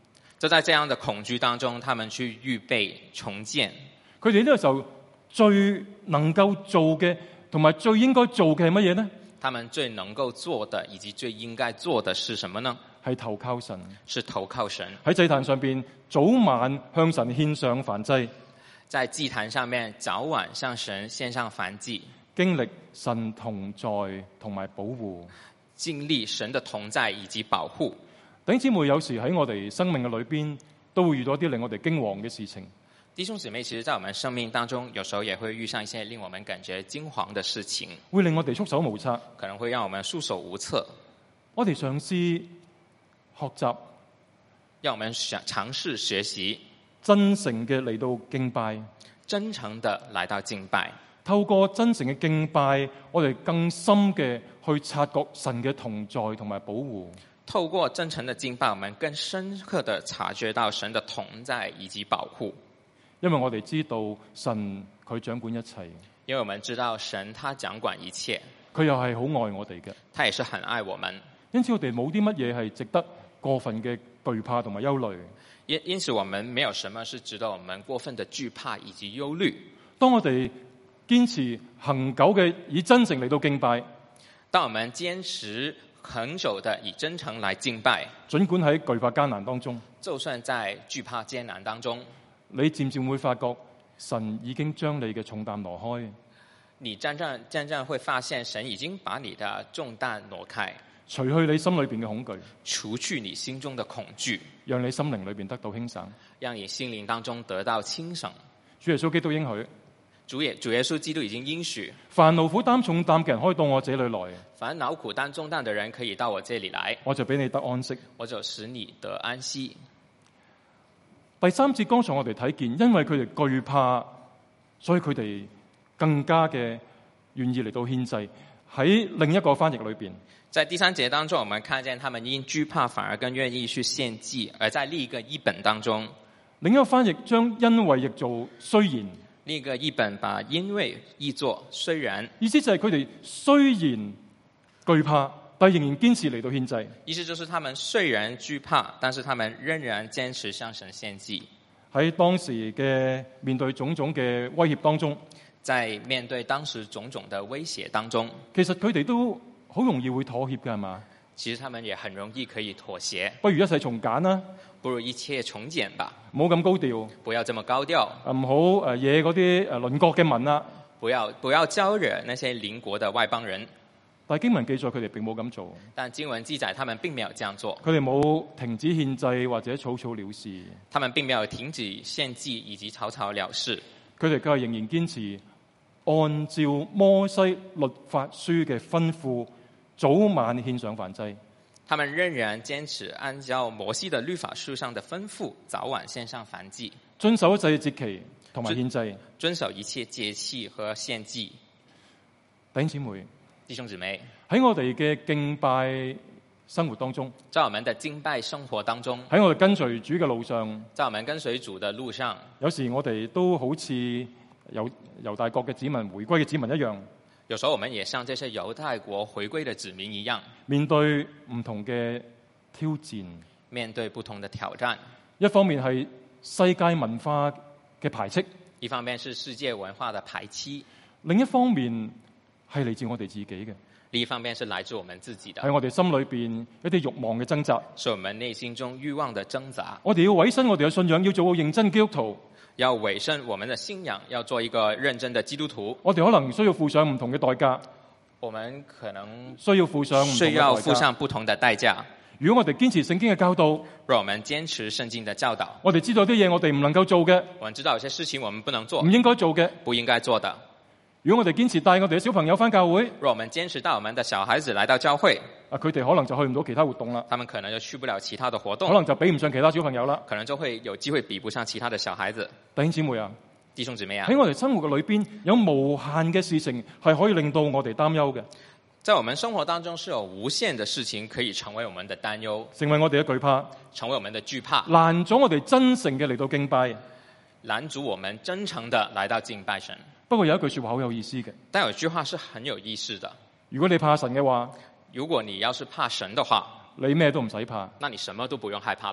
Speaker 2: 就在這樣的恐懼當中，他們去預備重建。
Speaker 1: 佢哋呢個時候最能夠做嘅同埋最應該做嘅係乜嘢呢？
Speaker 2: 他們最能夠做的以及最應該做的是什麼呢？
Speaker 1: 係投靠神，
Speaker 2: 是投靠神。
Speaker 1: 喺祭壇上邊早晚向神獻上燔祭，
Speaker 2: 在祭壇上面早晚向神獻上燔祭，
Speaker 1: 經歷神同在同埋保護，
Speaker 2: 經歷神的同在以及保護。
Speaker 1: 弟兄姊妹，有時喺我哋生命嘅裏邊都會遇到一啲令我哋驚惶嘅事情。
Speaker 2: 弟兄姊妹，其實在我們生命當中，有時候也會遇上一些令我們感覺驚惶的事情，
Speaker 1: 會令我哋束手無策，
Speaker 2: 可能會讓我們束手無策。
Speaker 1: 我哋嘗試學習，
Speaker 2: 讓我們嘗試學習
Speaker 1: 真誠嘅嚟到敬拜，
Speaker 2: 真誠的來到敬拜。
Speaker 1: 透過真誠嘅敬拜，我哋更深嘅去察覺神嘅同在同埋保護。
Speaker 2: 透過真誠的敬拜，我們更深刻的察覺到神的同在以及保護。
Speaker 1: 因為我哋知道神佢掌管一切，
Speaker 2: 因為我們知道神他掌管一切，
Speaker 1: 佢又係好愛我哋嘅，
Speaker 2: 他也是很愛我們。
Speaker 1: 因此我哋冇啲乜嘢係值得過分嘅懼怕同埋憂慮。
Speaker 2: 因此我們沒有什麼是值得我們過分的懼怕以及憂慮。
Speaker 1: 當我哋堅持恆久嘅以真誠嚟到敬拜，
Speaker 2: 當我們堅持恆久的以真誠來敬拜，
Speaker 1: 儘管喺懼怕艱難當中，
Speaker 2: 就算在懼怕艱難當中，
Speaker 1: 你漸漸會發覺神已經將你嘅重擔挪開。
Speaker 2: 你漸漸會發現神已經把你的重擔挪開，
Speaker 1: 除去你心裏邊嘅恐懼，
Speaker 2: 除去你心中的恐懼，
Speaker 1: 讓你心靈裏邊得到輕省，
Speaker 2: 讓你心靈當中得到輕省。
Speaker 1: 主耶穌基督應許，
Speaker 2: 主耶穌基督已經應許，
Speaker 1: 凡勞苦擔重擔嘅人可以到我這裏來，
Speaker 2: 凡勞苦擔重擔的人可以到我這裏來，
Speaker 1: 我就俾你得安息，
Speaker 2: 我就使你得安息。
Speaker 1: 第三節剛才我哋睇見，因為佢哋懼怕，所以佢哋更加嘅願意嚟到獻祭。喺另一個翻譯裏邊，
Speaker 2: 在第三節當中，我們看見他們因懼怕反而更願意去獻祭；而在另一個譯本當中，
Speaker 1: 另一個翻譯將因為譯做雖然，
Speaker 2: 另一個譯本把因為譯作雖然，
Speaker 1: 意思就係佢哋雖然懼怕，但仍然堅持嚟到獻祭。
Speaker 2: 意思就是他們雖然懼怕，但是他們仍然堅持向神獻祭。
Speaker 1: 喺當時嘅面對種種嘅威脅當中，
Speaker 2: 在面對當時種種的威脅當中，
Speaker 1: 其實佢哋都好容易會妥協嘅，係嘛？
Speaker 2: 其實他們也很容易可以妥協。
Speaker 1: 不如一切從簡啦，
Speaker 2: 不如一切從簡吧，
Speaker 1: 唔好咁高調，
Speaker 2: 不要這麼高調，
Speaker 1: 唔好惹嗰啲鄰國嘅民啦，
Speaker 2: 不要招惹那些鄰國的外邦人。
Speaker 1: 但係經文記載佢哋並冇咁做，
Speaker 2: 但經文記載他們並沒有這樣做，
Speaker 1: 佢哋冇停止獻祭或者草草了事，
Speaker 2: 他們並沒有停止獻祭以及草草了事，
Speaker 1: 佢哋仍然堅持按照摩西律法書嘅吩咐，早晚獻上燔祭。
Speaker 2: 他們仍然堅持按照摩西的律法書上的吩咐，早晚獻上燔祭，
Speaker 1: 遵守一切節期同埋獻祭，
Speaker 2: 遵守一切節期和獻祭。
Speaker 1: 弟兄姊妹，
Speaker 2: 弟兄姊妹，
Speaker 1: 喺我哋嘅敬拜生活當中，
Speaker 2: 在我們的敬拜生活當中，
Speaker 1: 喺我哋跟隨主嘅路上，
Speaker 2: 在我們跟隨主的路上，
Speaker 1: 有時我哋都好似猶大國嘅子民回歸嘅子民一樣，
Speaker 2: 有時候我們也像這些猶太國回歸的子民一樣，
Speaker 1: 面對唔同嘅挑戰，
Speaker 2: 面對不同的挑戰。
Speaker 1: 一方面係世界文化嘅排斥，
Speaker 2: 一方面是世界文化的排斥，
Speaker 1: 另一方面係嚟自我哋自己嘅，
Speaker 2: 另一方面是來自我們自己的，
Speaker 1: 喺我哋心裏邊一啲慾望嘅掙扎，
Speaker 2: 是我們內心中慾望的掙扎。
Speaker 1: 我哋要委身我哋嘅信仰，要做個認真基督徒，
Speaker 2: 要委身我們的信仰，要做一個認真的基督徒。
Speaker 1: 我哋可能需要付上唔同嘅代價，
Speaker 2: 我們可能
Speaker 1: 需要付上
Speaker 2: 不同的代價。
Speaker 1: 如果我哋堅持聖經嘅教導，
Speaker 2: 若我們堅持聖經的教導，
Speaker 1: 我哋知道啲嘢我哋唔能夠做嘅，
Speaker 2: 我們知道有些事情我們不能做，
Speaker 1: 唔應該做嘅，
Speaker 2: 不應該做的。
Speaker 1: 如果我哋堅持帶我哋嘅小朋友返教會，
Speaker 2: 若我們堅持帶我們的小孩子來到教會，
Speaker 1: 佢哋可能就去唔到其他活動啦，
Speaker 2: 他們可能就去不了其他的活動，
Speaker 1: 可能就比唔上其他小朋友啦，
Speaker 2: 可能就會有機會比不上其他的小孩子。
Speaker 1: 弟兄姊妹啊，
Speaker 2: 弟兄姊妹啊，
Speaker 1: 喺我哋生活嘅裏邊，有無限嘅事情係可以令到我哋擔憂嘅。
Speaker 2: 在我們生活當中是有無限的事情可以成為我們的擔憂，
Speaker 1: 成為我哋嘅懼怕，
Speaker 2: 成為我們的懼怕，
Speaker 1: 攔咗我哋真誠嘅嚟到敬拜，
Speaker 2: 攔阻我們真誠的來到敬拜神。
Speaker 1: 不過有一句說話好有意思嘅，
Speaker 2: 但有一句話是很有意思的，
Speaker 1: 如果你怕神嘅話，
Speaker 2: 如果你要是怕神的話，
Speaker 1: 你咩都唔使怕，
Speaker 2: 那你什麼都不用害怕了。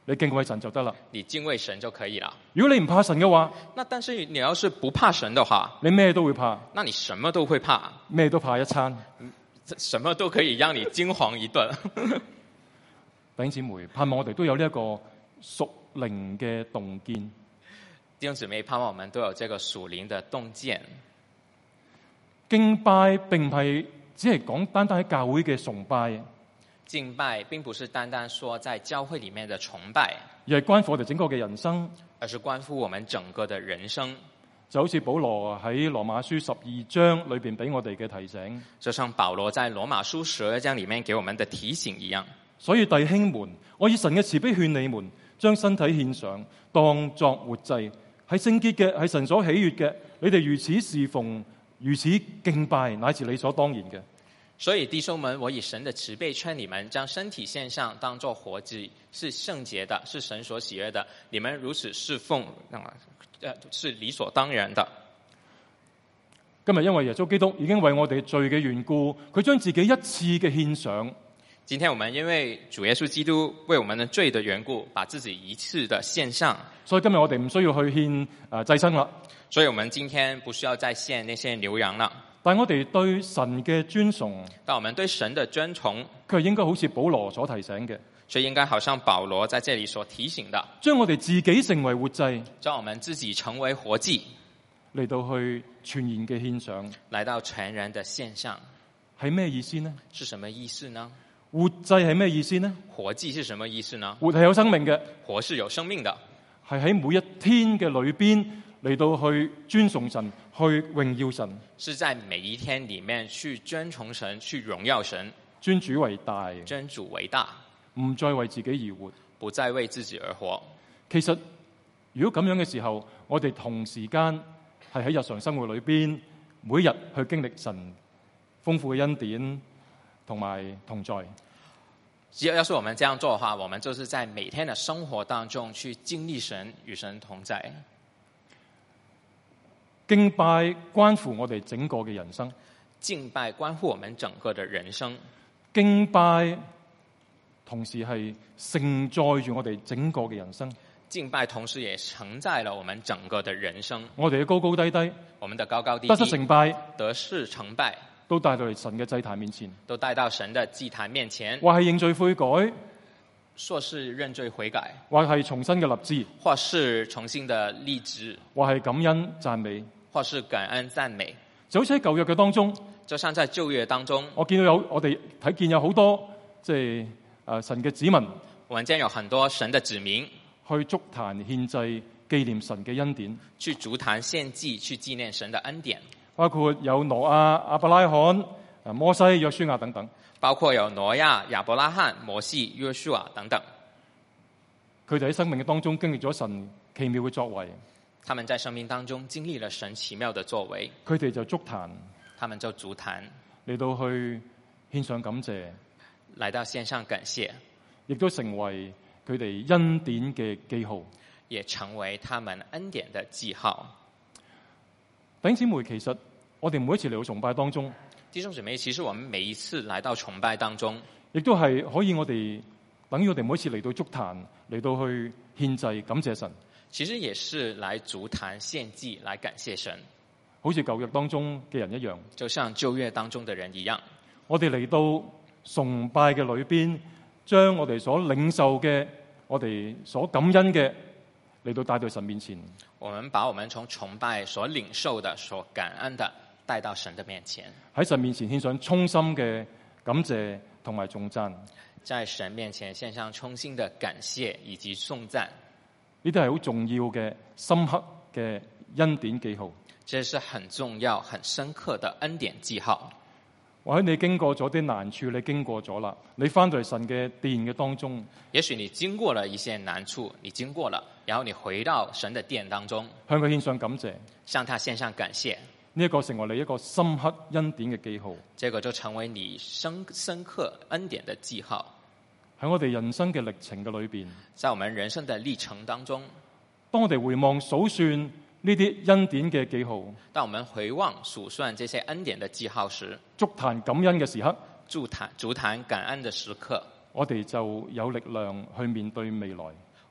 Speaker 1: 你敬畏神就得啦。
Speaker 2: 你敬畏神就可以了。
Speaker 1: 如果你唔怕神嘅話，
Speaker 2: 那但是你要是不怕神的話，
Speaker 1: 你咩都會怕，
Speaker 2: 那你什麼都會怕，
Speaker 1: 咩都怕一餐。
Speaker 2: 什麼都可以讓你驚惶一頓。
Speaker 1: 弟兄姊妹，盼望我哋都有呢一個屬靈嘅洞見。
Speaker 2: 弟兄姊妹，盼望我們都有這個屬靈的洞見。
Speaker 1: 敬拜並唔係只係講單單喺教會嘅崇拜，
Speaker 2: 敬拜並不是單單說在教會裡面的崇拜，
Speaker 1: 而係關乎我哋整個嘅人生，
Speaker 2: 而是關乎我們整個的人生。
Speaker 1: 就好似保羅喺羅馬書12章裏邊俾我哋嘅提醒，
Speaker 2: 就像保羅在羅馬書12章裡面給我們的提醒一樣。
Speaker 1: 所以弟兄們，我以神嘅慈悲勸你們，將身體獻上，當作活祭，係聖潔嘅，係神所喜悅嘅。你哋如此侍奉，如此敬拜，乃是理所當然嘅。
Speaker 2: 所以弟兄們，我以神的慈悲勸你們，將身體獻上，當作活祭，是聖潔的，是神所喜悅的。你們如此侍奉，是理所當然的。
Speaker 1: 今日因為耶穌基督已經為我哋罪嘅緣故，佢將自己一次嘅獻上。
Speaker 2: 今天我們因為主耶穌基督為我們的罪的緣故，把自己一次的獻上。
Speaker 1: 所以今日我哋唔需要去獻祭牲啦。
Speaker 2: 所以我們今天不需要再獻那些牛羊了。
Speaker 1: 但我哋對神嘅尊崇，
Speaker 2: 但我們對神的尊崇，
Speaker 1: 佢係應該好似保羅所提醒嘅，
Speaker 2: 所以應該好像保羅在這裡所提醒的，
Speaker 1: 將我哋自己成為活祭，
Speaker 2: 將我們自己成為活祭，
Speaker 1: 嚟到去全然嘅獻上，
Speaker 2: 來到全然的獻上，
Speaker 1: 係咩意思呢？
Speaker 2: 是什麼意思呢？
Speaker 1: 活祭係咩意思呢？
Speaker 2: 活祭是什麼意思呢？
Speaker 1: 活係有生命嘅，
Speaker 2: 活是有生命的，
Speaker 1: 係喺每一天嘅裏邊嚟到去尊崇神，去榮耀神，
Speaker 2: 是在每一天裡面去尊崇神，去榮耀神，
Speaker 1: 尊主為大，
Speaker 2: 尊主為大，
Speaker 1: 唔再為自己而活，
Speaker 2: 不再為自己而活。
Speaker 1: 其實如果咁樣嘅時候，我哋同時間係喺日常生活裏邊，每日去經歷神豐富嘅恩典同埋同在。
Speaker 2: 要是我們這樣做的話，我們就是在每天的生活當中去經歷神，與神同在。
Speaker 1: 敬拜關乎我哋整個嘅人生，
Speaker 2: 敬拜關乎我們整個的人生。
Speaker 1: 敬拜同時係承載住我哋整個嘅人生。
Speaker 2: 敬拜同時也承載了我們整個的人生。
Speaker 1: 我哋嘅高高低低，
Speaker 2: 我們的高高低低，
Speaker 1: 得失成敗，
Speaker 2: 得失成敗，
Speaker 1: 都帶到嚟神嘅祭壇面前，
Speaker 2: 都帶到神的祭壇面前。
Speaker 1: 或係認罪悔改，
Speaker 2: 或是認罪悔改，
Speaker 1: 或係重新嘅立志，
Speaker 2: 或是重新的立志，
Speaker 1: 或係感恩讚美，
Speaker 2: 或是感恩讚美。
Speaker 1: 就好似喺舊約嘅當中，
Speaker 2: 就像在舊約當中，
Speaker 1: 我哋睇見有好多即係神嘅子民，
Speaker 2: 我們見有很多神的子民
Speaker 1: 去築壇獻祭，紀念神嘅恩典，
Speaker 2: 去築壇獻祭，去紀念神的恩典。
Speaker 1: 包括有挪亞、亞伯拉罕、摩西、約書亞等等。
Speaker 2: 包括有挪亞、亞伯拉罕、摩西、約書亞等等。
Speaker 1: 佢哋喺生命嘅當中經歷咗神奇妙嘅作為。
Speaker 2: 他們在生命當中經歷了神奇妙的作為。
Speaker 1: 佢哋就築壇，
Speaker 2: 他們就築壇
Speaker 1: 嚟到去獻上感謝，
Speaker 2: 來到獻上感謝，
Speaker 1: 亦都成為佢哋恩典嘅記號，
Speaker 2: 也成為他們恩典的記號。
Speaker 1: 弟兄姊妹，其實我哋每一次嚟到崇拜當中，
Speaker 2: 弟兄姊妹，其實我們每一次來到崇拜當中，
Speaker 1: 亦都係可以我哋等於我哋每一次嚟到築壇嚟到去獻祭感謝神。
Speaker 2: 其實也是來築壇獻祭來感謝神，
Speaker 1: 好似舊約當中嘅人一樣，
Speaker 2: 就像舊約當中的人一樣。
Speaker 1: 我哋嚟到崇拜嘅裏邊，將我哋所領受嘅、我哋所感恩嘅嚟到帶到神面前。
Speaker 2: 我們把我們從崇拜所領受的、所感恩的帶到神的面前，
Speaker 1: 喺神面前獻上衷心嘅感謝同埋頌讚，
Speaker 2: 在神面前獻上衷心的感謝以及頌讚。
Speaker 1: 呢啲係好重要嘅、深刻嘅恩典記號。
Speaker 2: 這是很重要、很深刻的恩典記號。
Speaker 1: 或者你經過咗啲難處，你經過咗啦，你翻到嚟神嘅殿嘅當中，
Speaker 2: 也許你經過了一些難處，你經過了，然後你回到神的殿當中，
Speaker 1: 向佢獻上感謝，
Speaker 2: 向他獻上感謝。
Speaker 1: 呢一個成為你一個深刻恩典嘅記號。
Speaker 2: 這個就成為你深刻恩典的記號。
Speaker 1: 喺我哋人生嘅歷程嘅裏邊，
Speaker 2: 在我們人生的歷程當中，
Speaker 1: 當我哋回望數算呢啲恩典嘅記號，
Speaker 2: 當我們回望數算這些恩典的記號時，
Speaker 1: 築壇感恩嘅時刻，
Speaker 2: 築壇感恩的時刻，
Speaker 1: 我哋就有力量去面對未來。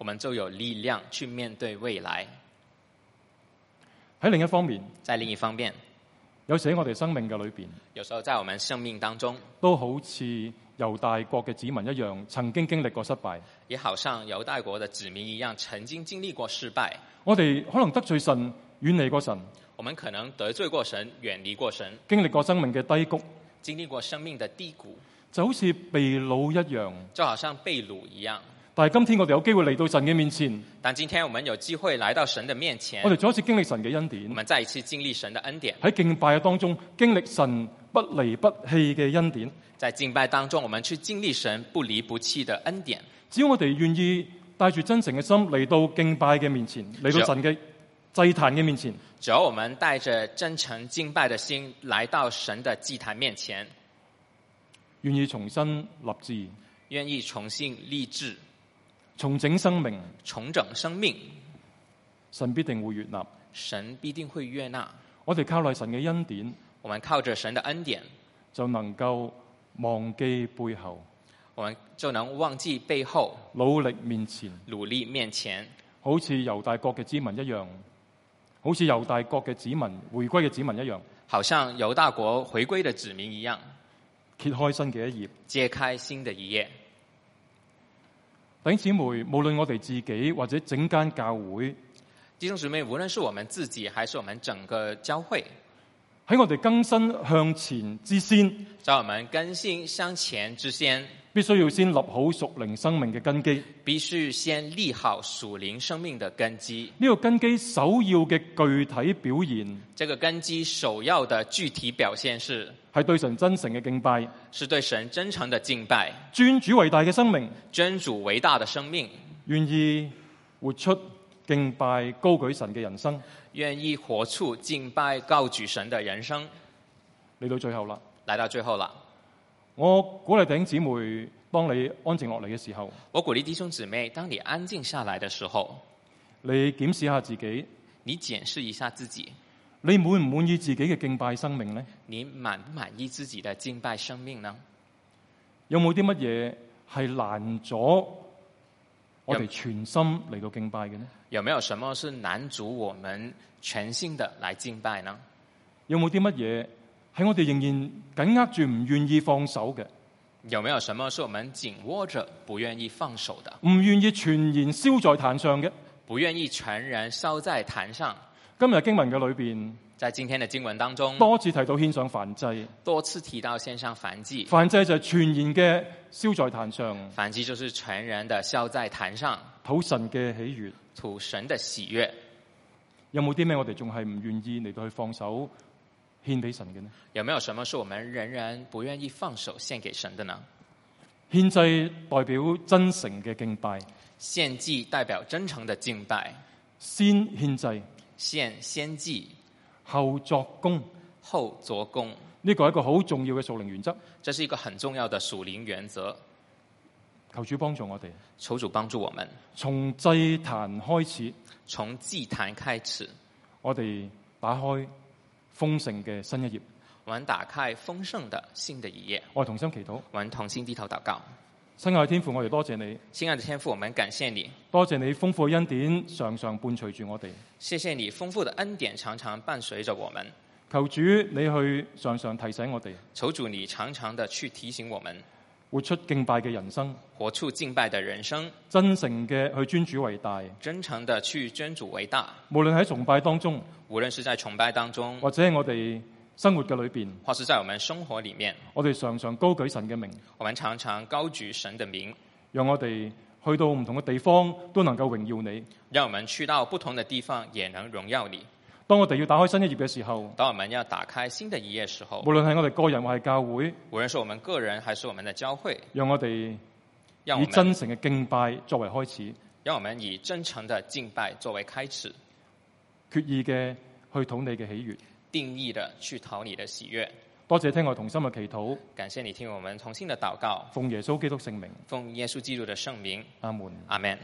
Speaker 2: 我們就有力量去面對未來。
Speaker 1: 喺另一方面，
Speaker 2: 在另一方面，
Speaker 1: 有時喺我哋生命嘅裏邊，
Speaker 2: 有時候在我們生命當中，
Speaker 1: 都好似猶大國嘅子民一樣，曾經經歷過失敗。
Speaker 2: 也好像猶大國的子民一樣，曾經經歷過失敗。
Speaker 1: 我哋可能得罪神，遠離過神，
Speaker 2: 我們可能得罪過神，遠離過神，
Speaker 1: 經歷過生命嘅低谷，
Speaker 2: 經歷過生命的低谷，
Speaker 1: 就好似被擄一樣。
Speaker 2: 就好像被擄一樣。
Speaker 1: 但係今天我哋有機會嚟到神嘅面前，
Speaker 2: 但今天我們有機會來到神的面前，
Speaker 1: 我哋再一次經歷神嘅恩典
Speaker 2: 我，們再一次經歷神的恩典。
Speaker 1: 喺敬拜嘅當中經歷神不離不棄嘅恩典。
Speaker 2: 在敬拜當中，我們去經歷神不離不棄的恩典。
Speaker 1: 只要我哋願意帶住真誠嘅心嚟到敬拜嘅面前，嚟到神嘅祭壇嘅面前，
Speaker 2: 只要我們帶着真誠敬拜的心來到神的祭壇面前，
Speaker 1: 願意重新立志，
Speaker 2: 願意重新立志，
Speaker 1: 重整生命，
Speaker 2: 重整生命，
Speaker 1: 神必定會悅納。
Speaker 2: 神必定會悅納。
Speaker 1: 我哋靠賴神嘅恩典，
Speaker 2: 我們靠着神的恩典，
Speaker 1: 就能夠忘記背後，
Speaker 2: 我們就能忘記背後，
Speaker 1: 努力面前，
Speaker 2: 努力面前，
Speaker 1: 好似猶大國嘅子民一樣，好似猶大國嘅子民回歸嘅子民一樣，
Speaker 2: 好像猶大國回歸的子民一樣，
Speaker 1: 揭開新嘅一頁。
Speaker 2: 揭開新的一頁。
Speaker 1: 弟兄姊妹，無論我哋自己或者整間教會，
Speaker 2: 弟兄姊妹，無論是我們自己還是我們整個教會，
Speaker 1: 喺我哋更新向前之先，
Speaker 2: 在我們更新向前之先，
Speaker 1: 必須要先立好屬靈生命嘅根基。
Speaker 2: 必須先立好屬靈生命的根基。
Speaker 1: 呢個根基首要嘅具體表現，
Speaker 2: 這個根基首要的具體表現係
Speaker 1: 對神真誠嘅敬拜，
Speaker 2: 是對神真誠的敬拜，
Speaker 1: 尊主為大嘅生命，
Speaker 2: 尊主為大的生命，
Speaker 1: 願意活出敬拜高舉神嘅人生。
Speaker 2: 願意活出敬拜高舉神的人生。
Speaker 1: 嚟到最後啦，
Speaker 2: 來到最後了，
Speaker 1: 我鼓勵弟兄姊妹，當你安靜落嚟嘅時候，
Speaker 2: 我鼓勵弟兄姊妹，當你安靜下來的時候，
Speaker 1: 你檢視下自己，
Speaker 2: 你檢視一下自己，
Speaker 1: 你滿唔滿意自己嘅敬拜生命呢？
Speaker 2: 你滿不滿意自己的敬拜生命呢？
Speaker 1: 有冇啲乜嘢係難咗我哋全心嚟到敬拜嘅呢？
Speaker 2: 有沒有什麼是難阻我們全心的來敬拜呢？
Speaker 1: 有冇啲乜嘢係我哋仍然緊握住唔願意放手嘅？
Speaker 2: 有沒有什麼是我們緊握着不願意放手的？
Speaker 1: 唔願意全然燒在壇上嘅？
Speaker 2: 不願意全然燒在壇上？
Speaker 1: 今日經文嘅裏邊，
Speaker 2: 在今天的經文當中，
Speaker 1: 多次提到獻上燔祭，
Speaker 2: 多次提到獻上燔祭。
Speaker 1: 燔祭就係全然嘅燒在壇上，
Speaker 2: 燔祭就是全然的燒在壇上，
Speaker 1: 討神嘅喜悅，
Speaker 2: 討神的喜悅。
Speaker 1: 有冇啲咩我哋仲係唔願意嚟到去放手獻俾神嘅呢？
Speaker 2: 有沒有什麼是我們仍然不願意放手獻給神的呢？
Speaker 1: 獻祭代表真誠嘅敬拜，
Speaker 2: 獻祭代表真誠的敬拜，
Speaker 1: 先獻祭，
Speaker 2: 先祭，
Speaker 1: 後作工，
Speaker 2: 後作工。
Speaker 1: 呢個係一個好重要嘅屬靈原則。
Speaker 2: 這是一個很重要的屬靈原則。
Speaker 1: 求主幫助我哋，
Speaker 2: 求主幫助我們，
Speaker 1: 從祭壇開始，
Speaker 2: 從祭壇開始，
Speaker 1: 我哋打開豐盛嘅新一頁。
Speaker 2: 我們打開豐盛的新的一頁。
Speaker 1: 我哋同心祈禱，
Speaker 2: 我們同心低頭禱告。
Speaker 1: 親愛的天父，我哋多謝你，
Speaker 2: 親愛的天父，我們感謝你，
Speaker 1: 多謝你豐富嘅恩典常常伴隨住我哋。
Speaker 2: 謝謝你豐富的恩典常常伴隨着我們。
Speaker 1: 求主你去常常提醒我哋，
Speaker 2: 求主你常常的去提醒我們，
Speaker 1: 活出敬拜嘅人生，
Speaker 2: 活出敬拜的人生，
Speaker 1: 真誠嘅去尊主為大，
Speaker 2: 真誠的去尊主為大。
Speaker 1: 無論喺崇拜當中，
Speaker 2: 無論是在崇拜當中，
Speaker 1: 或者喺我哋生活嘅裏邊，
Speaker 2: 或是在我們生活裡面，
Speaker 1: 我哋常常高舉神嘅名，
Speaker 2: 我們常常高舉神的名，
Speaker 1: 讓我哋去到唔同嘅地方都能夠榮耀你。
Speaker 2: 讓我們去到不同的地方也能榮耀你。
Speaker 1: 當我哋要打開新一頁嘅時候，
Speaker 2: 當我們要打開新的一頁時候，
Speaker 1: 無論係我哋個人或係教會，
Speaker 2: 無論是我們個人還是我們的教會，
Speaker 1: 讓我哋以真誠嘅敬拜作為開始，
Speaker 2: 讓我們以真誠的敬拜作為開始，
Speaker 1: 決意嘅去討你嘅喜悅，
Speaker 2: 定義的去討你的喜悅。
Speaker 1: 多謝聽我同心嘅祈禱，
Speaker 2: 感謝你聽我們同心的禱告，
Speaker 1: 奉耶穌基督聖名，
Speaker 2: 奉耶穌基督的聖名，
Speaker 1: 阿門。
Speaker 2: 阿們。